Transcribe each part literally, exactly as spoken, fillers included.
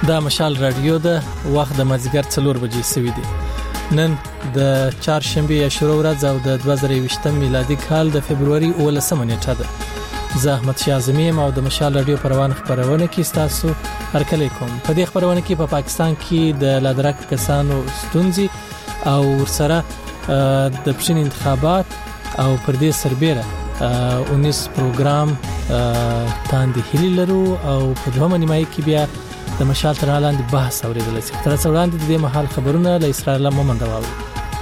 دا مشال رادیو ده، وخت د مازیګر څلور بجې سوي دي. نن د چهارشنبه یا شروع ورځ او د دوه زره یوویشتم میلادي کال د فبرवरी اوولسمه نیټه ده. زه احمد شاه اعظمي او د مشال رادیو پروان خبرونه کې تاسو هرکلی کوم. په دې خبرونه کې په پا پاکستان کې د لادرک کسانو ستونزې او ورسره د پښین انتخابات او پر دې سربېره اونیس پروګرام تاندې هلي لرو او په دوه نیمایي کې بیا د مشال تر لاندې بحث اوریدل شي. تر څو وړاندې د دې محل خبرونه له اسرائیل مومند راوړي.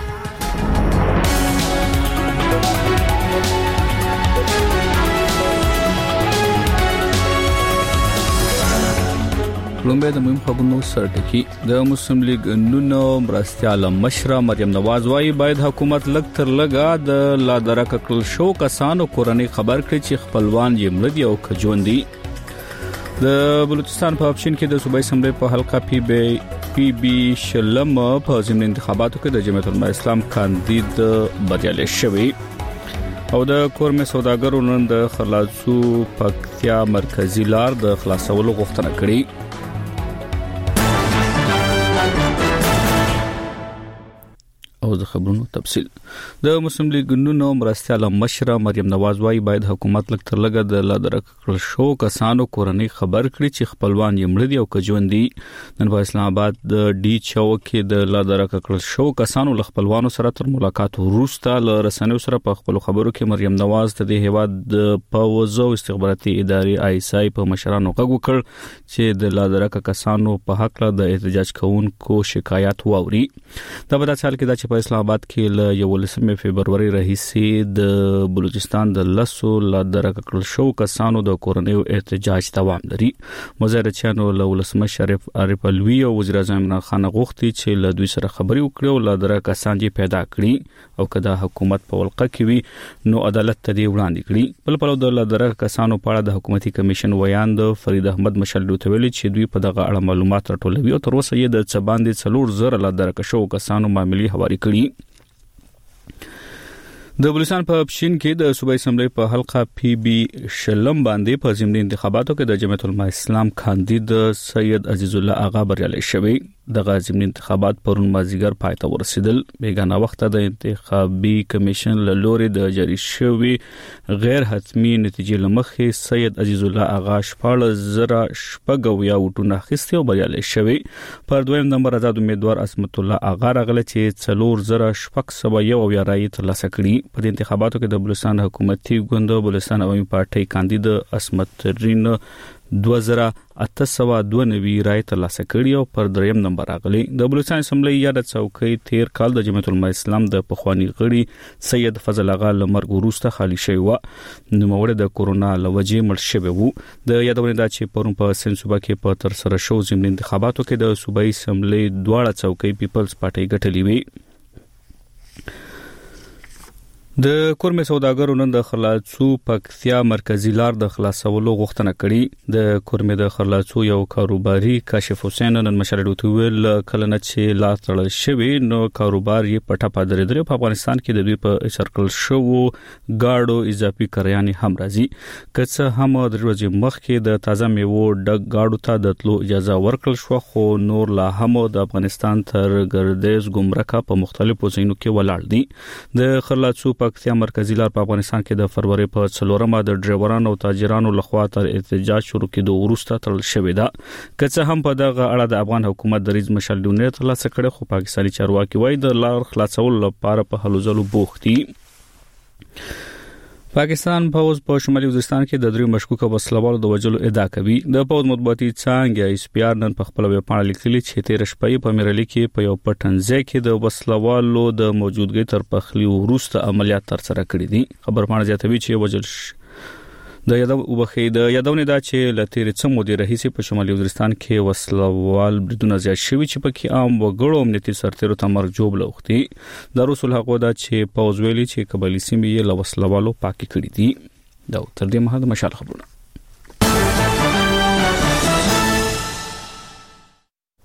لومبه د مهم خبرونو سرټکی د مسلم لیگ نونو مرستيال مشره مریم نواز وايي باید حکومت لګ تر لګا د لادرک کل شو کسانو کورنۍ خبر کړي چې خپلوان یې مړ دي او کجوندي. د بلوچستان په اپشن کې د صوبایي اسمبلی په حلقه پی بی پی بی شلم په ضمن انتخاباتو کې د جمعیت العلماء اسلام کاندید بریالي شوی او د کورمه سوداګرو نن د خلاصو پکتیا مرکزی لار د خلاصولو غوښتنه کړې. او د خبرونو تفصيل د مسلم لیگ نونو مرستيال مشره مریم نواز وايي باید حکومت لک تر لګه د لادرک شو کسانو کورنۍ خبر کړي چې خپلوان یې مړ دي او کجوندي. نن په اسلام آباد د ډي چو کې د لادرک شو کسانو ل خپلوانو سره تر ملاقات وروسته ل رسنیو سره په خپل خبرو کې مریم نواز د هیواد د پوزو استخباراتي ادارې آی اس آی په مشرانو غږ وکړ چې د لادرک کسانو په حق له د احتجاج کوونکو شکایت واوري. دا په داسې حال کې د اسلام آباد کې له یولسمه فبرवरी راهیسې د بلوچستان د لسو لادرک کړل شو کسانو د کورنیو احتجاج دوام لري. مظاهره چانو له ولسمه شریف عارف الوی او وزیر اعظم عمران خان غوښتي چې له دوی سره خبري وکړي او لادرک کسان یې پیدا کړي او کدا حکومت په ولقه کې وي نو عدالت ته دی وړاندې کړي. بل په د لادرک کسانو په اړه د حکومتي کمیشن ویان د فرید احمد مشلو ته ویلي چې دوی په دغه اړه معلومات راټولوي او تر اوسه یې د څباندې څلور زره لادرک شو کسانو معاملې حواله کړي. د بلوچستان په اپشن کې د صوبایي اسمبلی په حلقه پی بی شلم باندې په ضمن انتخاباتو کې د جمعیت العلماء اسلام کاندید سید عزیز الله آغا بریالي شوی. دغه ضمن انتخابات پرون مازیګر پای ته ورسیدل. بیګانه وخت د انتخابي کمیشن له لوري د جاری شوی غیر حتمی نتیجې لمخې سید عزیز الله آغا شپږ زره شپږ یا وټونه خسته او بریالي شوی. پر دویم نمبر آزاد امیدوار عصمت الله آغا راغله چې څلور زره شپږ سوه یو یا رای ترلاسه کړي. په انتخاباتو کې د بلوچستان حکومتي ګوند بلوچستان عوامي پارټي کاندید عصمت رین دوه زره اته سوه دوه نوي رای ترلاسه کړي او پر دریم نمبر راغلي. د بلوچستان اسمبلی یا د څوکۍ تیر کال د جمعیت العلماء اسلام د پخوانی غړي سید فضل آغا لمرګ وروسته خالی شوی و. نوموړی د کورونا لوجې مړ شوی وو. د یادونه ده چې پرون په سند صوبه کې په تر سره شو ضمن انتخاباتو کې د صوبایي اسمبلی دواړه څوکۍ پیپلز پارټي ګټلې وي. د کورمه سوداګرو نن د خلاصو پکتیا مرکزی لار د خلاصولو غوښتنه کړې. د کورمه د خلاصو یو کاروباري کاشف حسین نن مشرډو تویل کلنه چې لا تړل شوی نو کاروبار یې پټه پادرې درې په افغانستان کې د دوی په سرکل شو گاډو اضافي کریاني هم راځي. کڅ هم د ورځې مخکې د تازه میوه ډک گاډو ته د تلو اجازه ورکړل شو خو نور لا هم د افغانستان تر ګردیز ګمرکه په مختلفو ځایونو کې ولاړ دي. د خلاصو پکتیا مرکزی لار په افغانستان کې د فروری په څلورمه د ډرایورانو او تاجرانو لخوا تر احتجاج شروع کېدو وروسته تړل شوې ده. که څه هم په دغه اړه د افغان حکومت دریځ مشلونه ترلاسه کړي خو پاکستاني چارواکي وايي د لار خلاصول لپاره په هلو ځلو بوخت دي. پاکستان پوز په شمالي وزیرستان کې د درې مشکوکه وسلوالو د وجلو ادعا کوي. د پوز مطبوعاتي څانګه اس پی آر نن په خپل ویب پاڼه لیکلي چې تیر شپه په میرالي کې په یو پټنځای کې د وسلوالو د موجودګۍ تر پخلی وروسته عملیات تر سره کړي دي. خبر پاڼه زیاتوي چې وجل د یادو وبخې د یادونه دا چې لتیر څو مودې راهیسې په شمالي وزیرستان کې وسلوال بریدونه زیات شوي چې پکې عام وګړو امنیتي سرتیرو ته مرګ جوړ لوختي. د رسول حق دا چې پوز ویلي چې قبایلی سیمې یې له وسلوالو پاکي کړي دي. دا تر دې مهاله مشال خبرونه.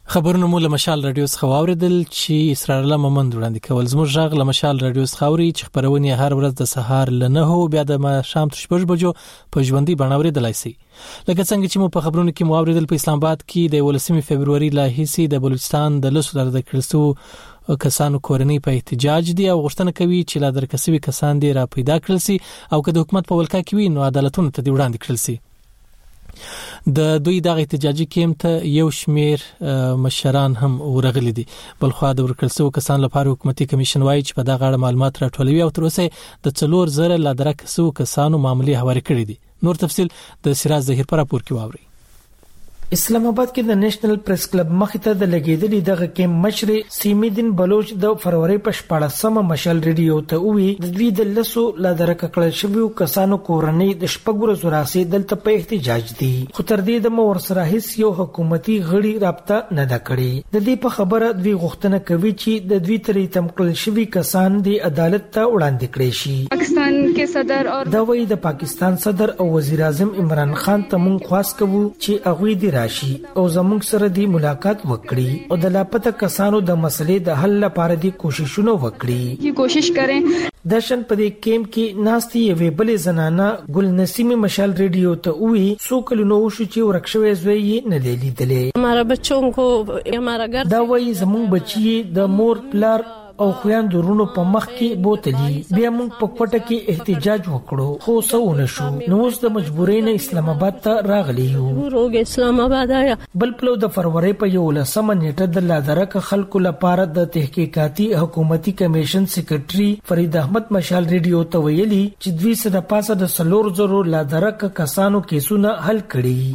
خبرونه مو له مشال رادیو څخه واوریدل چې اسرار الله محمد وړاندې کول. زموږ ژغ له مشال رادیو څخه اوري چې خبرونه هر ورځ د سهار ل نه هو بیا د شام تر شپږ بجو په ژوندۍ بڼه اوریدلای شي. لکه څنګه چې مو په خبرونو کې مو اوریدل په اسلام آباد کې د ولسمې فبرवरी لا هیڅ د بلوچستان د لسو در د کړسو کسانو کورنۍ په احتجاج دي او غوښتنه کوي چې لا درکسوي کسان دي را پیدا کړل شي او که د حکومت په ولکا کې وي نو عدالتونه ته دی وړاندې کړل شي. د دوی دغه احتجاجي کېم ته یو شمیر مشران هم ورغلي دي. بل خو د ورکړسو کسان لپاره حکومتي کمیشن وايي چې په دغه اړه معلومات راټولوي او تر اوسه د څلور زره لا درکسو کسانو معاملې حواله کړې دي. نور تفصيل د سراج ظهیر پر راپور کې واوري. اسلام آباد کې د نېشنل پریس کلب مخې ته د لګیدلې دغه کې مشر سیمدین بلوچ د فروری په شپږمه مشال ریډیو ته وی د دوی د لسو لا درک کړل شوی کسانو کورنۍ د شپږ ورځې راځي دلته په احتجاج دي خو تر دې د مور سره هیڅ یو حکومتي غړي رابطه نه دا کړې. د دې په خبره دوی غوښتنه کوي چې د دوی ترې تم کړل شوی کسان د عدالت ته وړاندې کړي شي. پاکستان کې صدر او دا وی د پاکستان صدر او وزیر اعظم عمران خان ته مونږ خواست کوو چې هغه دی راشي او زموږ سره دی ملاقات وکړي او د لاپته کسانو د مسلې د حل لپاره دی کوششونه وکړي. کی کوشش کړي. د شن په دې کېم کې ناستي وی بلې زنانه ګل نسیم مشال ریډیو ته وی سو کلونو شو چې ورکشوي زوی نه دی لیدلې. हमारा बच्चों को हमारा घर دا وی زموږ بچي د مور پلار او خويان درونو په مخ کې بوتلی بیا موږ په کوټه کې احتجاج وکړو خو څه ونه شو. نو اوس د مجبورۍ نه اسلام آباد ته راغلی یو. روغ اسلام آباد آیا بل پلو د فروری په یو لسمه نیټه د لادرک خلکو لپاره د تحقیقاتي حکومتي کمیشن سیکریټري فرید احمد مشال ریډیو ته ویلي چې دوی سره پاسه د سلور زرو لادرک کسانو کیسونه حل کړي.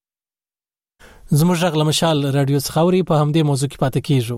زموږ ژغ له مشال رادیو څخه اوري په همدې موضوع کې پاتې کیږو.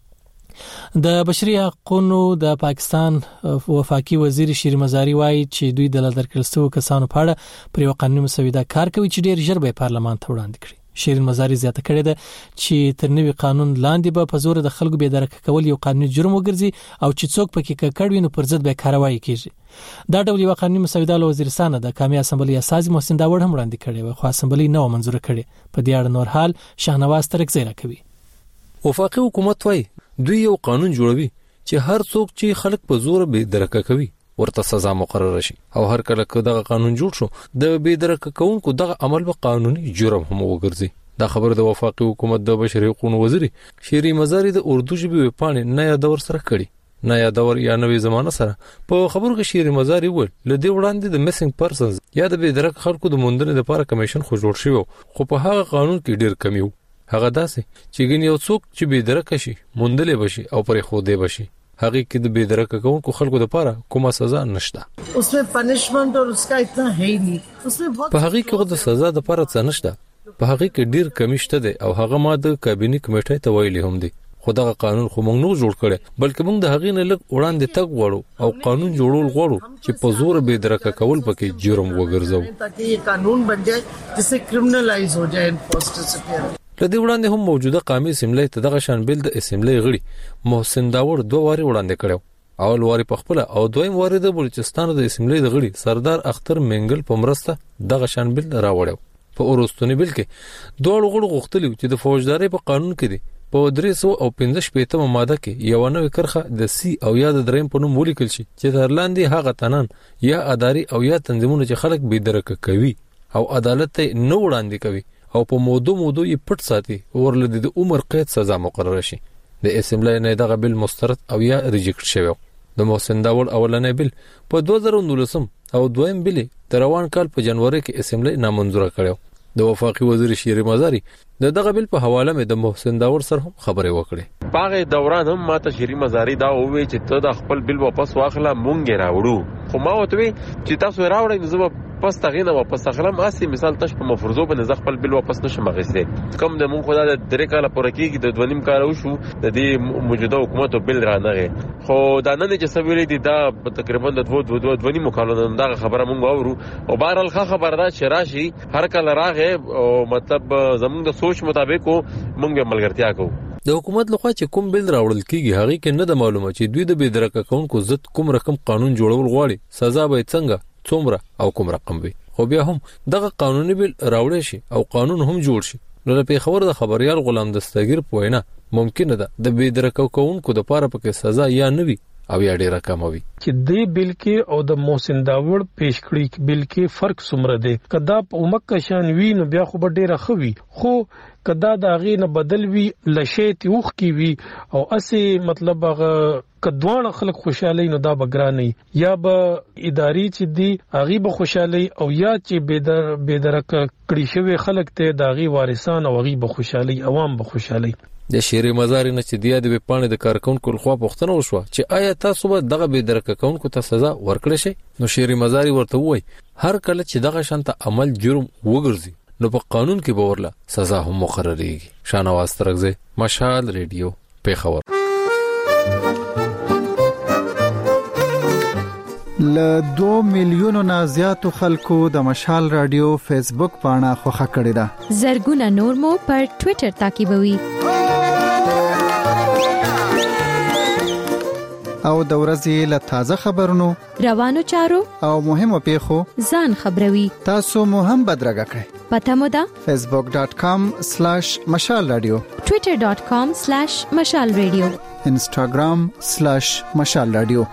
د بشري حقوقو د پاکستان وفاقي وزیر شیر مزاری وایي چې دوی د لادرکړستو کسانو په اړه پر یو قانوني مسوده کار کوي چې ډیر ژر به پارلمان ته وړاندې کړي. شیر مزاری زیاته کړې ده چې تر نوي قانون لاندې به په زور د خلکو به درک کول یو قانوني جرم وګرځي او چې څوک پکې ککړ وي نو پر ضد به کاروایی کیږي. دا ډول یو قانوني مسوده له وزیرستان د قومي اسمبلی اساسي محسن داوړ هم وړاندې کړې و خو اسمبلی نو منزور کړي. په دې اړه نور حال شاهنواز ترک زیرا کوي. وفاقي حکومت وايي دوی یو قانون جوړوي چې هر څوک چې خلک په زور به درک کوي ورته سزا مقرره شي او هر کله که دغه قانون جوړ شو د به درک کوونکو دغه عمل به قانوني جرم هم وګرځي. دا خبر د وفاقي حکومت د بشري حقوقو وزیر شيري مزاری د اردو ژبې وپاڼې نه یادور سره کړي. نه یادور یا نوې زمانه سره په خبرو کې شيري مزاری ول لدی وړاندې د میسنګ پرسنز یا د به درک خلکو د موندنې لپاره کمیشن خو جوړ شوی خو په هغه قانون کې ډیر کمی وو. هغه داسې چې ګن یو څوک چې به درک شي موندلې بشي او پرې خو دې بشي هغه کې د به درک کوونکو خلکو لپاره کومه سزا نشته. उसमें पनिशमेंट और उसका इतना है ही नहीं. उसमें बहुत په هغه کې د سزا لپاره څه نشته. په هغه کې ډیر کمی شته دي او هغه ما د کابینه کمیټې ته ویلي هم دي. خدغه قانون خو موږ نه جوړ کړي بلکې موږ د هغې نه لږ وړاندې تګ غواړو او قانون جوړول غواړو چې په زور به درک کول پکې جرم وګرځو ताकि ये कानून बन जाए जिससे क्रिमिनलाइज हो जाए इम्पोस्टर से. لدی وړاندې هم موجوده قومي اسمبلی ته دغه شان بل د اسمبلی غړي محسن داوړ دوه واري وړاندې کړو. اول واري په خپل او دویم واري د بلوچستان د اسمبلی د غړي سردار اختر منګل په مرسته دغه شان بل راوړو. په اورستونی بل کې دوه غړو غوښتل چې د فوجداري په قانون کې دي په درې سوه او پنځه شپږمه ماده کې یو نوې کرخه د سی او یا د دریم په نوم ولیکل شي چې د لاندې هغه تنان یا اداري او یا تنظیمونه چې خلک به درک کوي او عدالت ته نه وړاندې کوي او په مودو مودو یې پټ ساتي ورلدي د عمر قید سزا مقرره شي. د اسمبلی نه دغه بل مسترد او یا ریجیکټ شوی. د محسن داوړ اولنې بل په دوه زره نولسم او دویم بل د روان کال په جنوري کې اسمبلی نامنظور کړو. د وفاقي وزیر شيري مزاری د دغه بل په حواله مې د محسن داوړ سره هم خبرې وکړې. باغ دوران هم ماته شيري مزاری دا ووی چې ته د خپل بل واپس واخله مونږ راوړو خو ما وته چې تاسو راوړئ نو زه پس تغینه واپس اخلم. اسی مثال تاسو په مفروضو باندې خپل بل واپس نشم غوښته کوم د مونږ خدای د درې کاله پوره کېږي د دونیم کال وشو د دې موجوده حکومت بل را نغه خو دا نن چې سویلې دي دا تقریبا د دوه دوه دونیم کالونو دا خبره مونږ اورو او بهرال خبردار شراشي هر کله راغه او مطلب زمونږ د سوچ مطابق مونږ ملګرتیا کوو. د حکومت لخوا چې کوم بل راوړل کیږي هغه کې نه د معلومه چې دوی د بيدرک کونکو ضد کوم رقم قانون جوړول غواړي سزا به څنګه څومره او کوم رقم وي. خو بیا هم دغه قانوني بل راوړل شي او قانون هم جوړ شي نو په خبر د خبريال غلام دستگیر پوینه ممکن ده د بيدرکو کوونکو د پاره پکې سزا یا نوي او یا ډیره کم وي چې دې بل کې او د محسن داوړ پیش کړی بل کې فرق څومره دی کدا په مکه شان وی نو بیا خو ډیره خوي خو کدا دا غي نه بدل وی لشیت وخ کی وی او اسی مطلب هغه کدوان خلک خوشاله نو دا بګرانی یا به اداري چې دی هغه به خوشاله او یا چې بيدر بيدرک کړي شوی خلک ته دا غي وارثان او هغه به خوشاله عوام به خوشاله د شيري مزار نه چې د ادب پانه د کارکونکو خو پښتنه وشو چې آیا تاسو به دغه به درکونکو ته سزا ورکړئ شي نو شيري مزاري ورته وای هر کله چې دغه شانته عمل جرم وګرځي نو په قانون کې به ورله سزا هم مقرریږي شانواز ترغزه مشال ریډیو پیښور ل دو میلیونو نه زیاتو خلکو د مشال رادیو فیسبوک پاڼه خوښه کړې ده زرګونه نور مو پر ټوئیټر تعقیبوي او د ورځې له تازه خبرونو روانو چارو او مهمو پیښو ځان خبروي تاسو مو هم بدرګه کړئ پته مو ده facebook dot com slash mashal radio twitter dot com slash mashal radio instagram slash mashal radio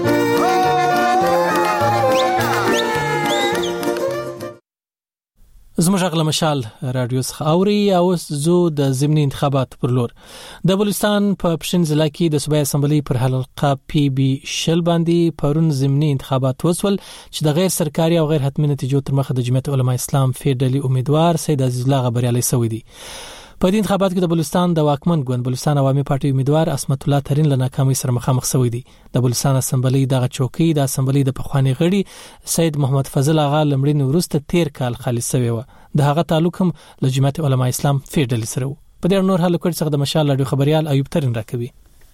زموږ غل مشال رادیو څخه اوري او زو د ضمني انتخابات پر لور د بلوچستان په پښین ضلع کې د صوبایي اسمبلی پر حلقه پی بي شل باندې پرون ضمني انتخابات وسول چې د غیر سرکاري او غیر حتمي نتیجو تر مخه د جمعیت علماء اسلام فیډرالي امیدوار سید عزیز الله غبريالي سوي دي په دې انتخابات کې د بلوچستان د واکمن ګوند بلوچستان عوامي پارټي امیدوار اسمت الله ترين له ناکامۍ سره مخامخ شوی دی د بلوچستان اسمبلی دغه چوکۍ د اسمبلی د پخوانی غړي سید محمد فضل آغا لمړي وروسته تیر کال خالص شوی و د هغه تعلق هم له جمعیت علماء اسلام فیډرالي سره و په دې نور حالو کې څنګه د مشال رادیو خبريال ایوب ترين راکوي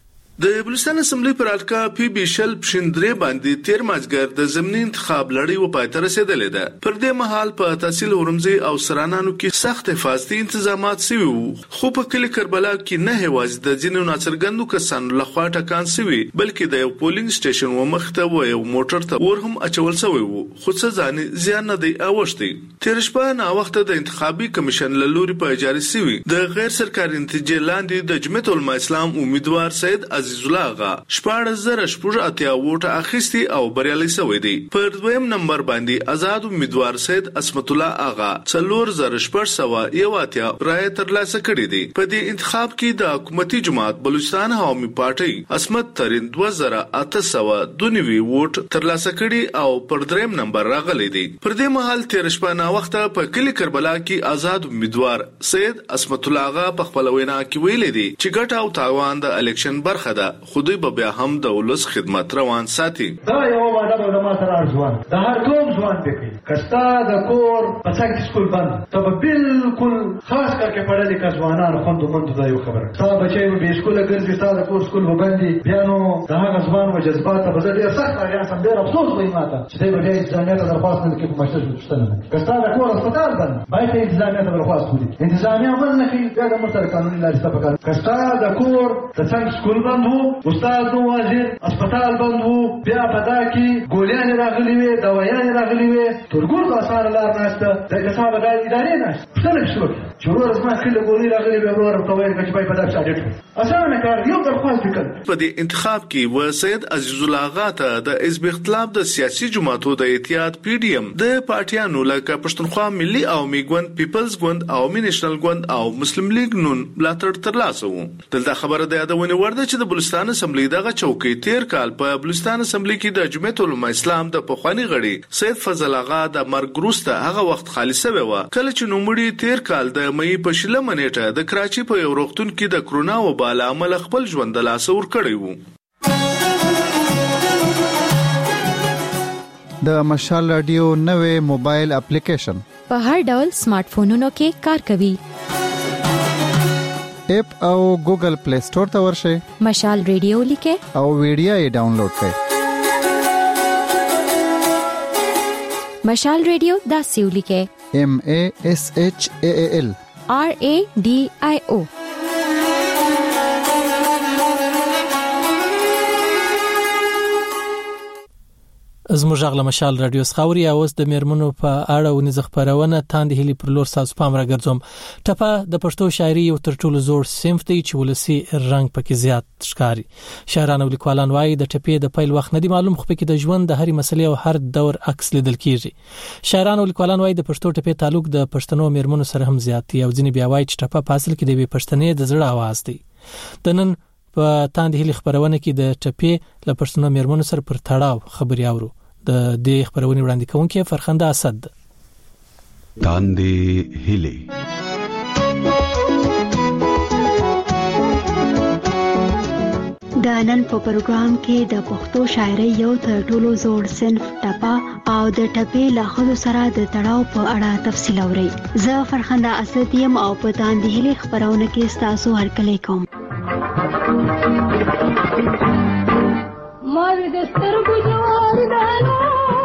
د بلوچستان اسمبلی پر الکا پی بي شل پښندري باندې تیر مازګر د ضمني انتخاب لړۍ و پای ته رسیدلې ده پر دې مهال په تحصیل اورمزي او سرانانو کې سخت حفاظتي تنظیمات شوي خو په کلی کربلا کې نه هواز د ځینو ناڅرګندو کسانو لخوا ټکان شوي بلکې د یو پولینګ سټیشن و مخته و یو موټر ته ور هم اچول شوی وو خو څه ځاني زیان نه دی اوښتي تیر شپه نه وخت د انتخابي کمیشن له لوري په اجازه شوی د غیر سرکاري نتیجې لاندې د جمعیت علماء اسلام امیدوار سید عزیز الله غا شپږ زره شپږ اتیا ووټ اخیستي او بریالي شوی دی پر دویم نمبر باندې آزاد امیدوار سید اسمت الله آغا څلور زره شپږ سو یو اتیا رای ترلاسه کړی دی په دې انتخاب کې د حکومتي جماعت بلوچستان عوامي پارټي اسمت ترين دوه زره اته سو دونوي ووټ ترلاسه کړي او پر دریم نمبر راغلی دی پر دې مهال تیر شپه نا وخت په کلی کربلا کې آزاد امیدوار سید اسمت الله آغا په خپل وینا کې ویل دي چې ګټ او تاوان د الیکشن برخه ده خودی به بیا هم د ولس خدمت روان ساتي دا یو وعده د ما سره ارزوان د هر کوم ځوان دی کستا د کور په څنګه سکول باندې ته بالکل خاص کر کې پړلې کځوانانو خوند مند دا یو خبره تا بچي به سکول ګرځي تا د کور سکول باندې بیا نو د هغه ځوان و جذبات په ډېر سخت راځي سم ډېر افسوس وي ماته چې دوی به انتظامیه ته درخواست نه کوي په مشته شتنه کستا د کور هسپتال باندې باید انتظامیه ته درخواست وکړي انتظامیه عمل نه کوي بیا د مستر قانوني لارې څخه پکار کستا د کور د څنګه سکول باندې استاد نو وزیر هسپتال باندې بیا پدا کې ګولیان راغلي وي دوايان راغلي وي ترګور د اثر لار نهسته د حساب د ادارې نهسته څنګه شو چې ورور اسمه کله ګولې راغلي وي ورور په وایي چې پای پدا څه اسانه کار یو درخواست وکړ په دې انتخاب کې و سید عزیز الله آغا ته د حزب اختلاف د سیاسي جماعتونو د اتحاد پی ډی ایم د پارټیانو لکه پښتونخوا ملي عوامي ګوند پیپلز ګوند او نېشنل ګوند او مسلم لیگ نون ملاتړ ترلاسه و دلته خبره ده یادونه ورده چې د بلوچستان اسمبلی دغه چوکۍ تیر کال په بلوچستان اسمبلی کې د جمعیت علماء اسلام د پخوانی غړي سید فضل آغا د مرګ وروسته هغه وخت خالص شوی و کله چې نوموړي تیر کال د مې په شلمه نیټه د کراچي په یو روغتون کې د کرونا وبا له امله خپل ژوند د لاسه ور کړی وو د مشال رادیو نوې موبایل اپلیکیشن په هر ډول سمارټ فونونو کې کار کوي اپ او ګوګل پلی سٹور ته ورشئ مشال ریډیو لیکه او ویډیو یې ډاونلوډ کړئ مشال ریډیو دا سیو لیکه M A S H A A L R A D I O زموږ غل مشال رادیو سخاوري اوس د میرمنو په اړه ونیز خبرونه تاند هلي پر لور ساز پام راګرځوم. ټپه د پښتو شاعري یو تر ټولو زوړ صنف دی چې ولسی رنگ پکې زیات ښکاري. شاعران او لیکوالان وايي د ټپې د پیل وخت نه دی معلوم، خو پکې د ژوند د هرې مسلې او هر دور عکس لیدل کیږي. شاعران او لیکوالان وايي د پښتو ټپې تعلق د پښتنو میرمنو سره هم زیات دی او ځینې بیا وايي چې ټپه په اصل کې د پښتنې د زړه आवाज دی. د نن په تاند هلي خبرونه کې د ټپې له پښتنو میرمنو سره پر تړاو خبري اورو. د دې خبرونه وړاندې کوونکې فرخنده اسد. تاند هلي د نن په پروګرام کې د پښتو شاعري یو تر ټولو زوړ صنف ټپه او د ټپې له خلکو سره د تړاو په اړه تفصیل اورئ. زه فرخنده اسد یم او په تاند هلي خبرونه کې ستاسو هرکلی کوم. مار د سترګو جوار دانو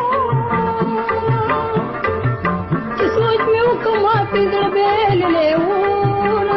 چې سوچ مې وکما په زړه بیللې وونه.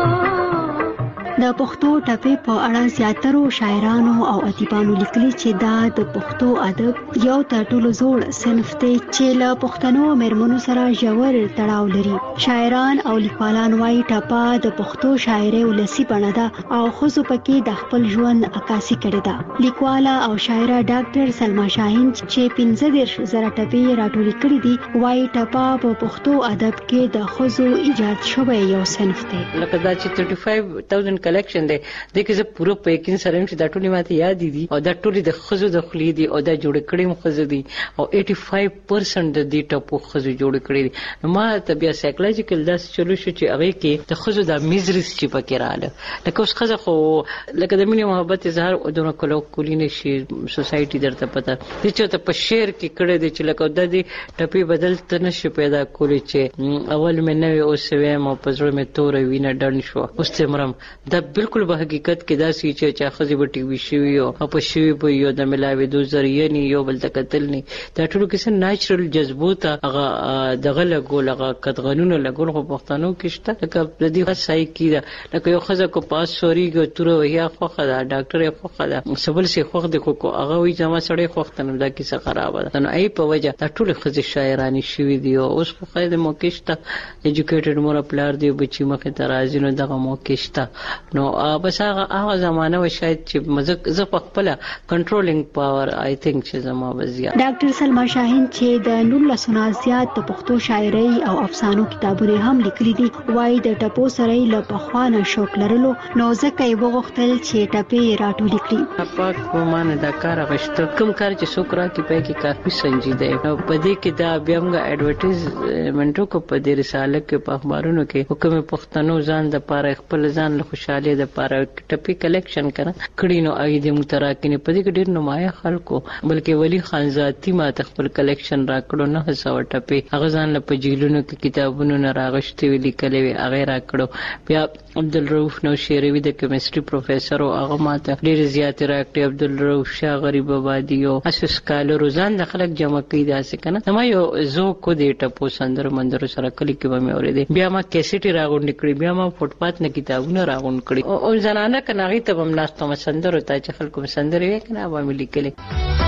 د پښتو ټپې په اړه زیاترو شاعرانو او ادیبانو لیکلي چې دا د پښتو ادب یو تر ټولو زوړ صنف دی چې له پښتنو میرمنو سره ژور تړاو لري. شاعران او لیکوالان وايي ټپه د پښتو شاعري ولسی بڼه ده او خصوصا پکې د خپل ژوند عکاسي کړې ده. لیکواله او شاعره ډاکټر سلما شاهین چې پنځه دېرش زره ټپې راټولې کړې دي وايي ټپه په پښتو ادب کې د خزو ایجاد شوی یو صنف دی. لکه دا چې پنځه پنځه هزار کلیکشن دی د کې زه پوره په یقین سره چې دا ټولې ماته یاد دي او دا ټولې د خزو د خلی دي او دا جوړ کړي مخزو دي او پچاسی پرسنټ د دې ټپو خزو جوړ کړي دي. نو ما ته بیا سایکولوژیکل داس چلو شو چې هغه کې د خزو د میزریس چې پکې رااله لکه اوس خزه خو لکه د مینې محبت اظهار او د کلو کولینه شي سوسایټي درته پته دي چې ته په شعر کې کړه دي چې لکه د دې ټپې بدل ته نشي پیدا کولی چې اول مې نوې اوس وې ما په زړه مې تور وینه ډن شو اوس تمرم دا بالکل په حقیقت کې دا سې چې چا خزي بټي وی شي او په شي په یو د ملاوي دو ذریعہ نه یو بل تکتل نه دا ټول کې څه نېچرل جذبو ته هغه دغه لګول هغه کدغنونه لګول خو پښتنو کې شته لکه د دې خصای کې لکه یو خزه کو پاس سوري کو تور یا خو خدا ډاکټر خو خدا سبل سي خو د کو هغه وي جما سړی خو ختنه دا کیسه خراب ده نو ای په وجه دا ټول خزي شاعرانی شوی دی اوس خو خاله موکشته ایجوکیټډ مور پلار دی بچی مخه ترازی نو دغه موکشته نو بس هغه هغه زمانه و شاید چې مزه ز په خپل کنټرولینګ پاور آی تھنک چې زما وزیا. ډاکټر سلما شاهین چې د نور سنا زیات د پښتو شاعري او افسانو کتابونه هم لیکلي دي وايي د ټپو سره له پخوانه شوق لرلو نو ځکه یې وغوښتل چې ټپې راټولې کړي. پاک په معنی دا کار غشته کوم کار چې سوکرا کې پې کې کافي سنجیده نو په دې کې دا بیا موږ اډورټایزمنټو کو په دې رساله کې په اخبارونو کې حکم پښتنو ځان د پاره خپل ځان له خوشاله د پاره ټپي کلیکشن کړه کړي نو اې د متراکینه په دې کې ډېر نمایه خلکو بلکې ولی خان ذاتی ما خپل کلیکشن را کړو نه هڅه ټپي هغه ځان له پجیلونو کې کتابونو نه راغشتي ویلي کلی هغه را کړو. بیا عبدالرؤف نو شیروی د کیمستري پروفیسور او هغه ماته ډېر زیات راکړي عبدالرؤف شاه غریب آبادی او اساس کال روزان د خلک جمع کړي داسې کنه ما یو زو کو دې ټپو سندر مندر سره کلی کې به مې اورېدې بیا ما کیسټي راغونډ کړي بیا ما فوټپات نه کتابونه راغونډ کړي او زنانه کناغي ته بم ناستو مسندر او ته چې خلکو مسندر وې کنه به ملي کلی.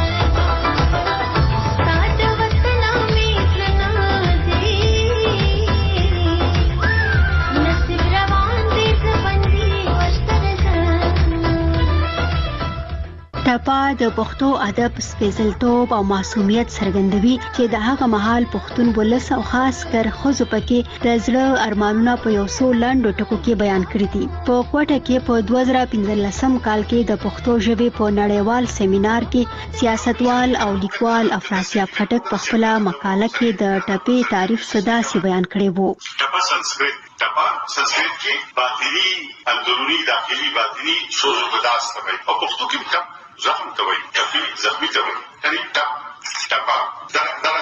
ټپه د پښتو ادب سپېڅلتوب او معصومیت څرګندوي چې د هغه مهال پښتون ولس او خاص کر خزو پکې د زړه ارمانونه په یو څو لنډو ټکو کې بیان کړی دي. په کوټه کې په دوه زره پنځلسم کال کې د پښتو ژبې په نړیوال سیمینار کې سیاستوال او لیکوال افراسیاب خټک په خپل مقاله کې د ټپې تعریف صدا سي بیان کړی وو. ټپه سنسکرت ټپه سنسکرت کې باطنی اندرونی داخلي باطنی سوز بداس کوي او پښتو کې زخم ته وایي ټپي زخمي ته وایي یعنی ټپ ټپه دا دا د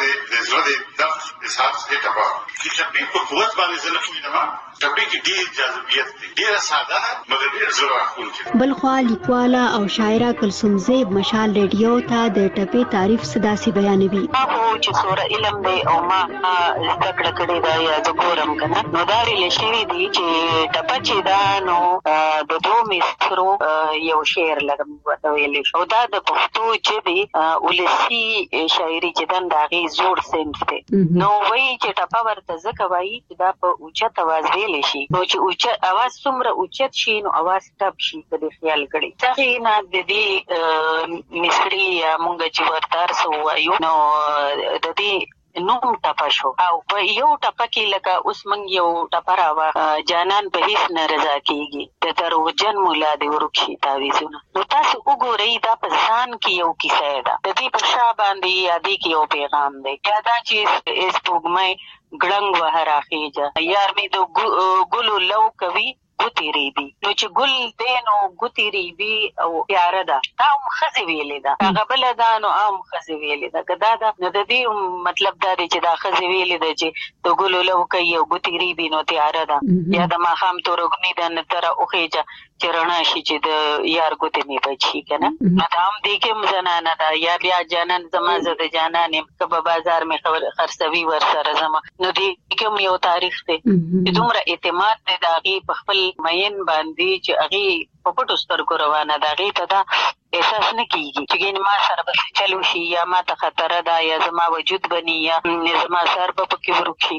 زړه د درد احساس دې ټپه چې ټپې په قوت باندې زنه پوهېدم ټپې کې ډېر جاذبیت دی ډېره ساده ده مګر ډېر زړه راښکونکې ده. بلخوا لیکواله او شاعره کلثوم زیب مشال ریډیو ته د ټپې تعریف صداسي بیانوي. هغه چې سوره علم دی او ما زده کړه کړې ده یا د ګورم کنه نو دا ویل شوي دي چې ټپه چې دا نو د دوه مصرو یو شعر لږ ورته ویلی شو. دا د پښتو ژبې ولسي شاعري چې دن د هغې زوړ صنف دی. نو وایي چې ټپه ورته ځکه وایي چې دا په اوچت اواز ویلی شي نو چې اوچت اواز څومره اوچت شي نو اواز ټپ شي په دې خیال کړي. هغې نه د دې مصري یا مونږ چې ورته هر څه ووایو نو د دې نوم ټپه شو او په یو ټپه کې لکه اوس موږ یو ټپه راوه جانان په هیڅ نه رضا کېږي د دروغجن ملا دې ورک شي تاویزونه. نو تاسو وګورئ دا په ځان کې یو کیسه ده د دې په شا باندې یا دې کې یو پیغام دی یا دا چې سپوږمۍ ګړنګ وهه راخېجه یار مې د ګلو لو کوي ګوتې ریبي نو چې ګل دی نو ګوتې ریبي او تیاره ده دا هم ښځې ویلې ده هغه بله ده نو هم ښځې ویلې ده که دا ده نو د دې مطلب دا دی چې دا ښځې ویلې ده چې د ګلو لو کوي او ګوتې ریبي نو تیاره ده یا د ماښام تورګني ده نه تره وخېجه چې رڼا شي چې د یار ګوتې مې بچ شي که نه نو دا هم دې کې هم زنانه ده یا بیا جانان زما زه د جانان یم که به بازار مې خرڅوي ورسره زما نو دې کې هم یو تاریخ دی چې دومره اعتماد دی د هغې په خپل مین باندې چې هغې په پټو سترګو روانه ده هغې ته دا احساس نه کېږي چې ګینې ما سره به څه چل وشي یا ما ته خطره ده یا زما وجود بني یا زما سر به پکې ورک شي.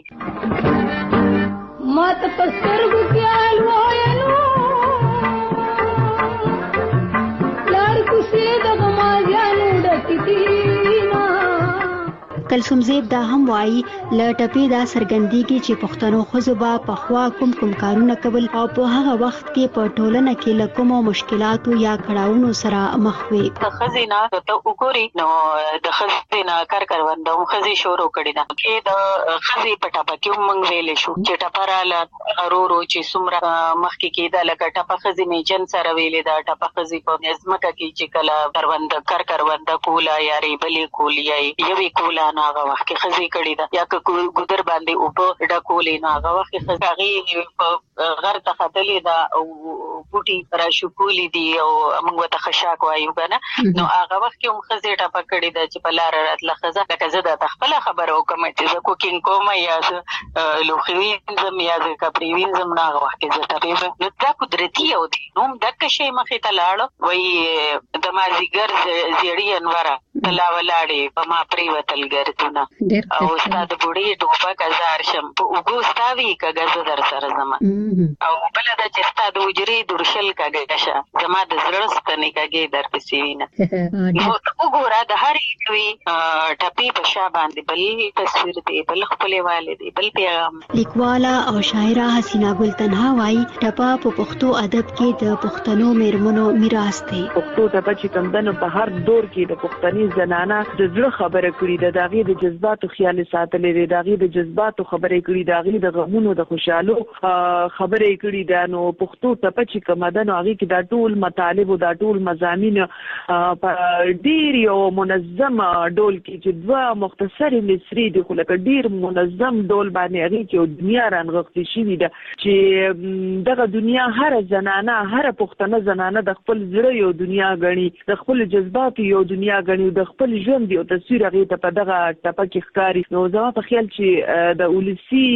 ما ته په سترګو کې حال وایلو لار کوڅې د غمازیانو ډکې دي. کلثوم زیب دا هم وایي له ټپې دا څرګندېږي چې پښتنو ښځو به پخوا کوم کوم کارونه کول او په هغه وخت کې په ټولنه کې له کومو مشکلاتو یا کړاوونو سره مخ وي. د ښځې نه ته وګورې نو د ښځې نه کار کرونده هم ښځې شروع کړې ده کې د ښځې په ټپه کې هم موږ ویلی شو چې ټپه راله ورو ورو چې څومره مخکې کېده لکه ټپه ښځې میجن سره ویلې ده ټپه ښځې په ځمکه کې چې کله کرونده کار کرونده کوله یا ریبلې کول یا یوې کوله نو هغه وخت کې ښځې کړې ده یا که ګودر باندې اوبه ډکولې نو هغه وخت کې هغې په غر ته ختلې ده او بوټي راشکولي دي او موږ ورته خشاک وایو که نه نو هغه وخت کې هم ښځې ټپه کړې ده چې په لاره راتله ښځه لکه زه درته خپله خبره وکړم چې زه کوکینګ کوم یا زه لوښي وینځم یا زه کپړې وینځم نو هغه وخت کې زه ټپې نو دا قدرتي یو دی نو هم دقه شی مخې ته لاړه وایي د مازدیګر زیړي انوره ته لا ولاړې په ما پرېوتل ګردونه او ستا د بوډۍ ټوپک ازار شم په اوږو ستا وي کږه زه در سره ځمه او بله ده چې ستا د حجرې درشل کږه شه زما د زړه ستنې کږې درپسې وینه نو ته وګوره د هرې یوې ټپې په شا باندې بل تصویر دی بل ښکلېوالی دی بل پیغام. لیکواله او شاعره حسینه ګل تنها وایي ټپه په پښتو ادب کې د پښتنو میرمنو میراث دی. پښتو ټپه چې کوم ده نو په هر دور کې د پښتني زنانه د زړه خبره کړې ده د هغې د جذباتو خیال ساتلی دی د هغې د جذباتو خبرې کړي د هغې د غمونو د خوشحالو خبرې کړي ده نو پښتو ټپه چې کومه ده نو هغې کې دا ټول مطالب او دا ټول مضامین په ډېر یو منظم ډول کې چې دوه مختصرې مصري دي خو لکه ډېر منظم ډول باندې هغې کې یو دنیا رانغښتې شوې ده چې دغه دنیا هره زنانه هره پښتنه زنانه د خپل زړه یو دنیا ګڼي د خپل جذباتو یو دنیا ګڼي د خپل ژوند یو تصویر هغې ته په دغه ټپه کې ښکاري نو زما په خیال چې د ولسي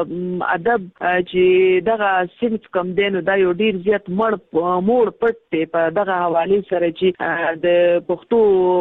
ادب چې دغه صنف کم دی نو دا یو ډېر زیات مړ موړ پټ دی په دغه حوالې سره چې د پښتو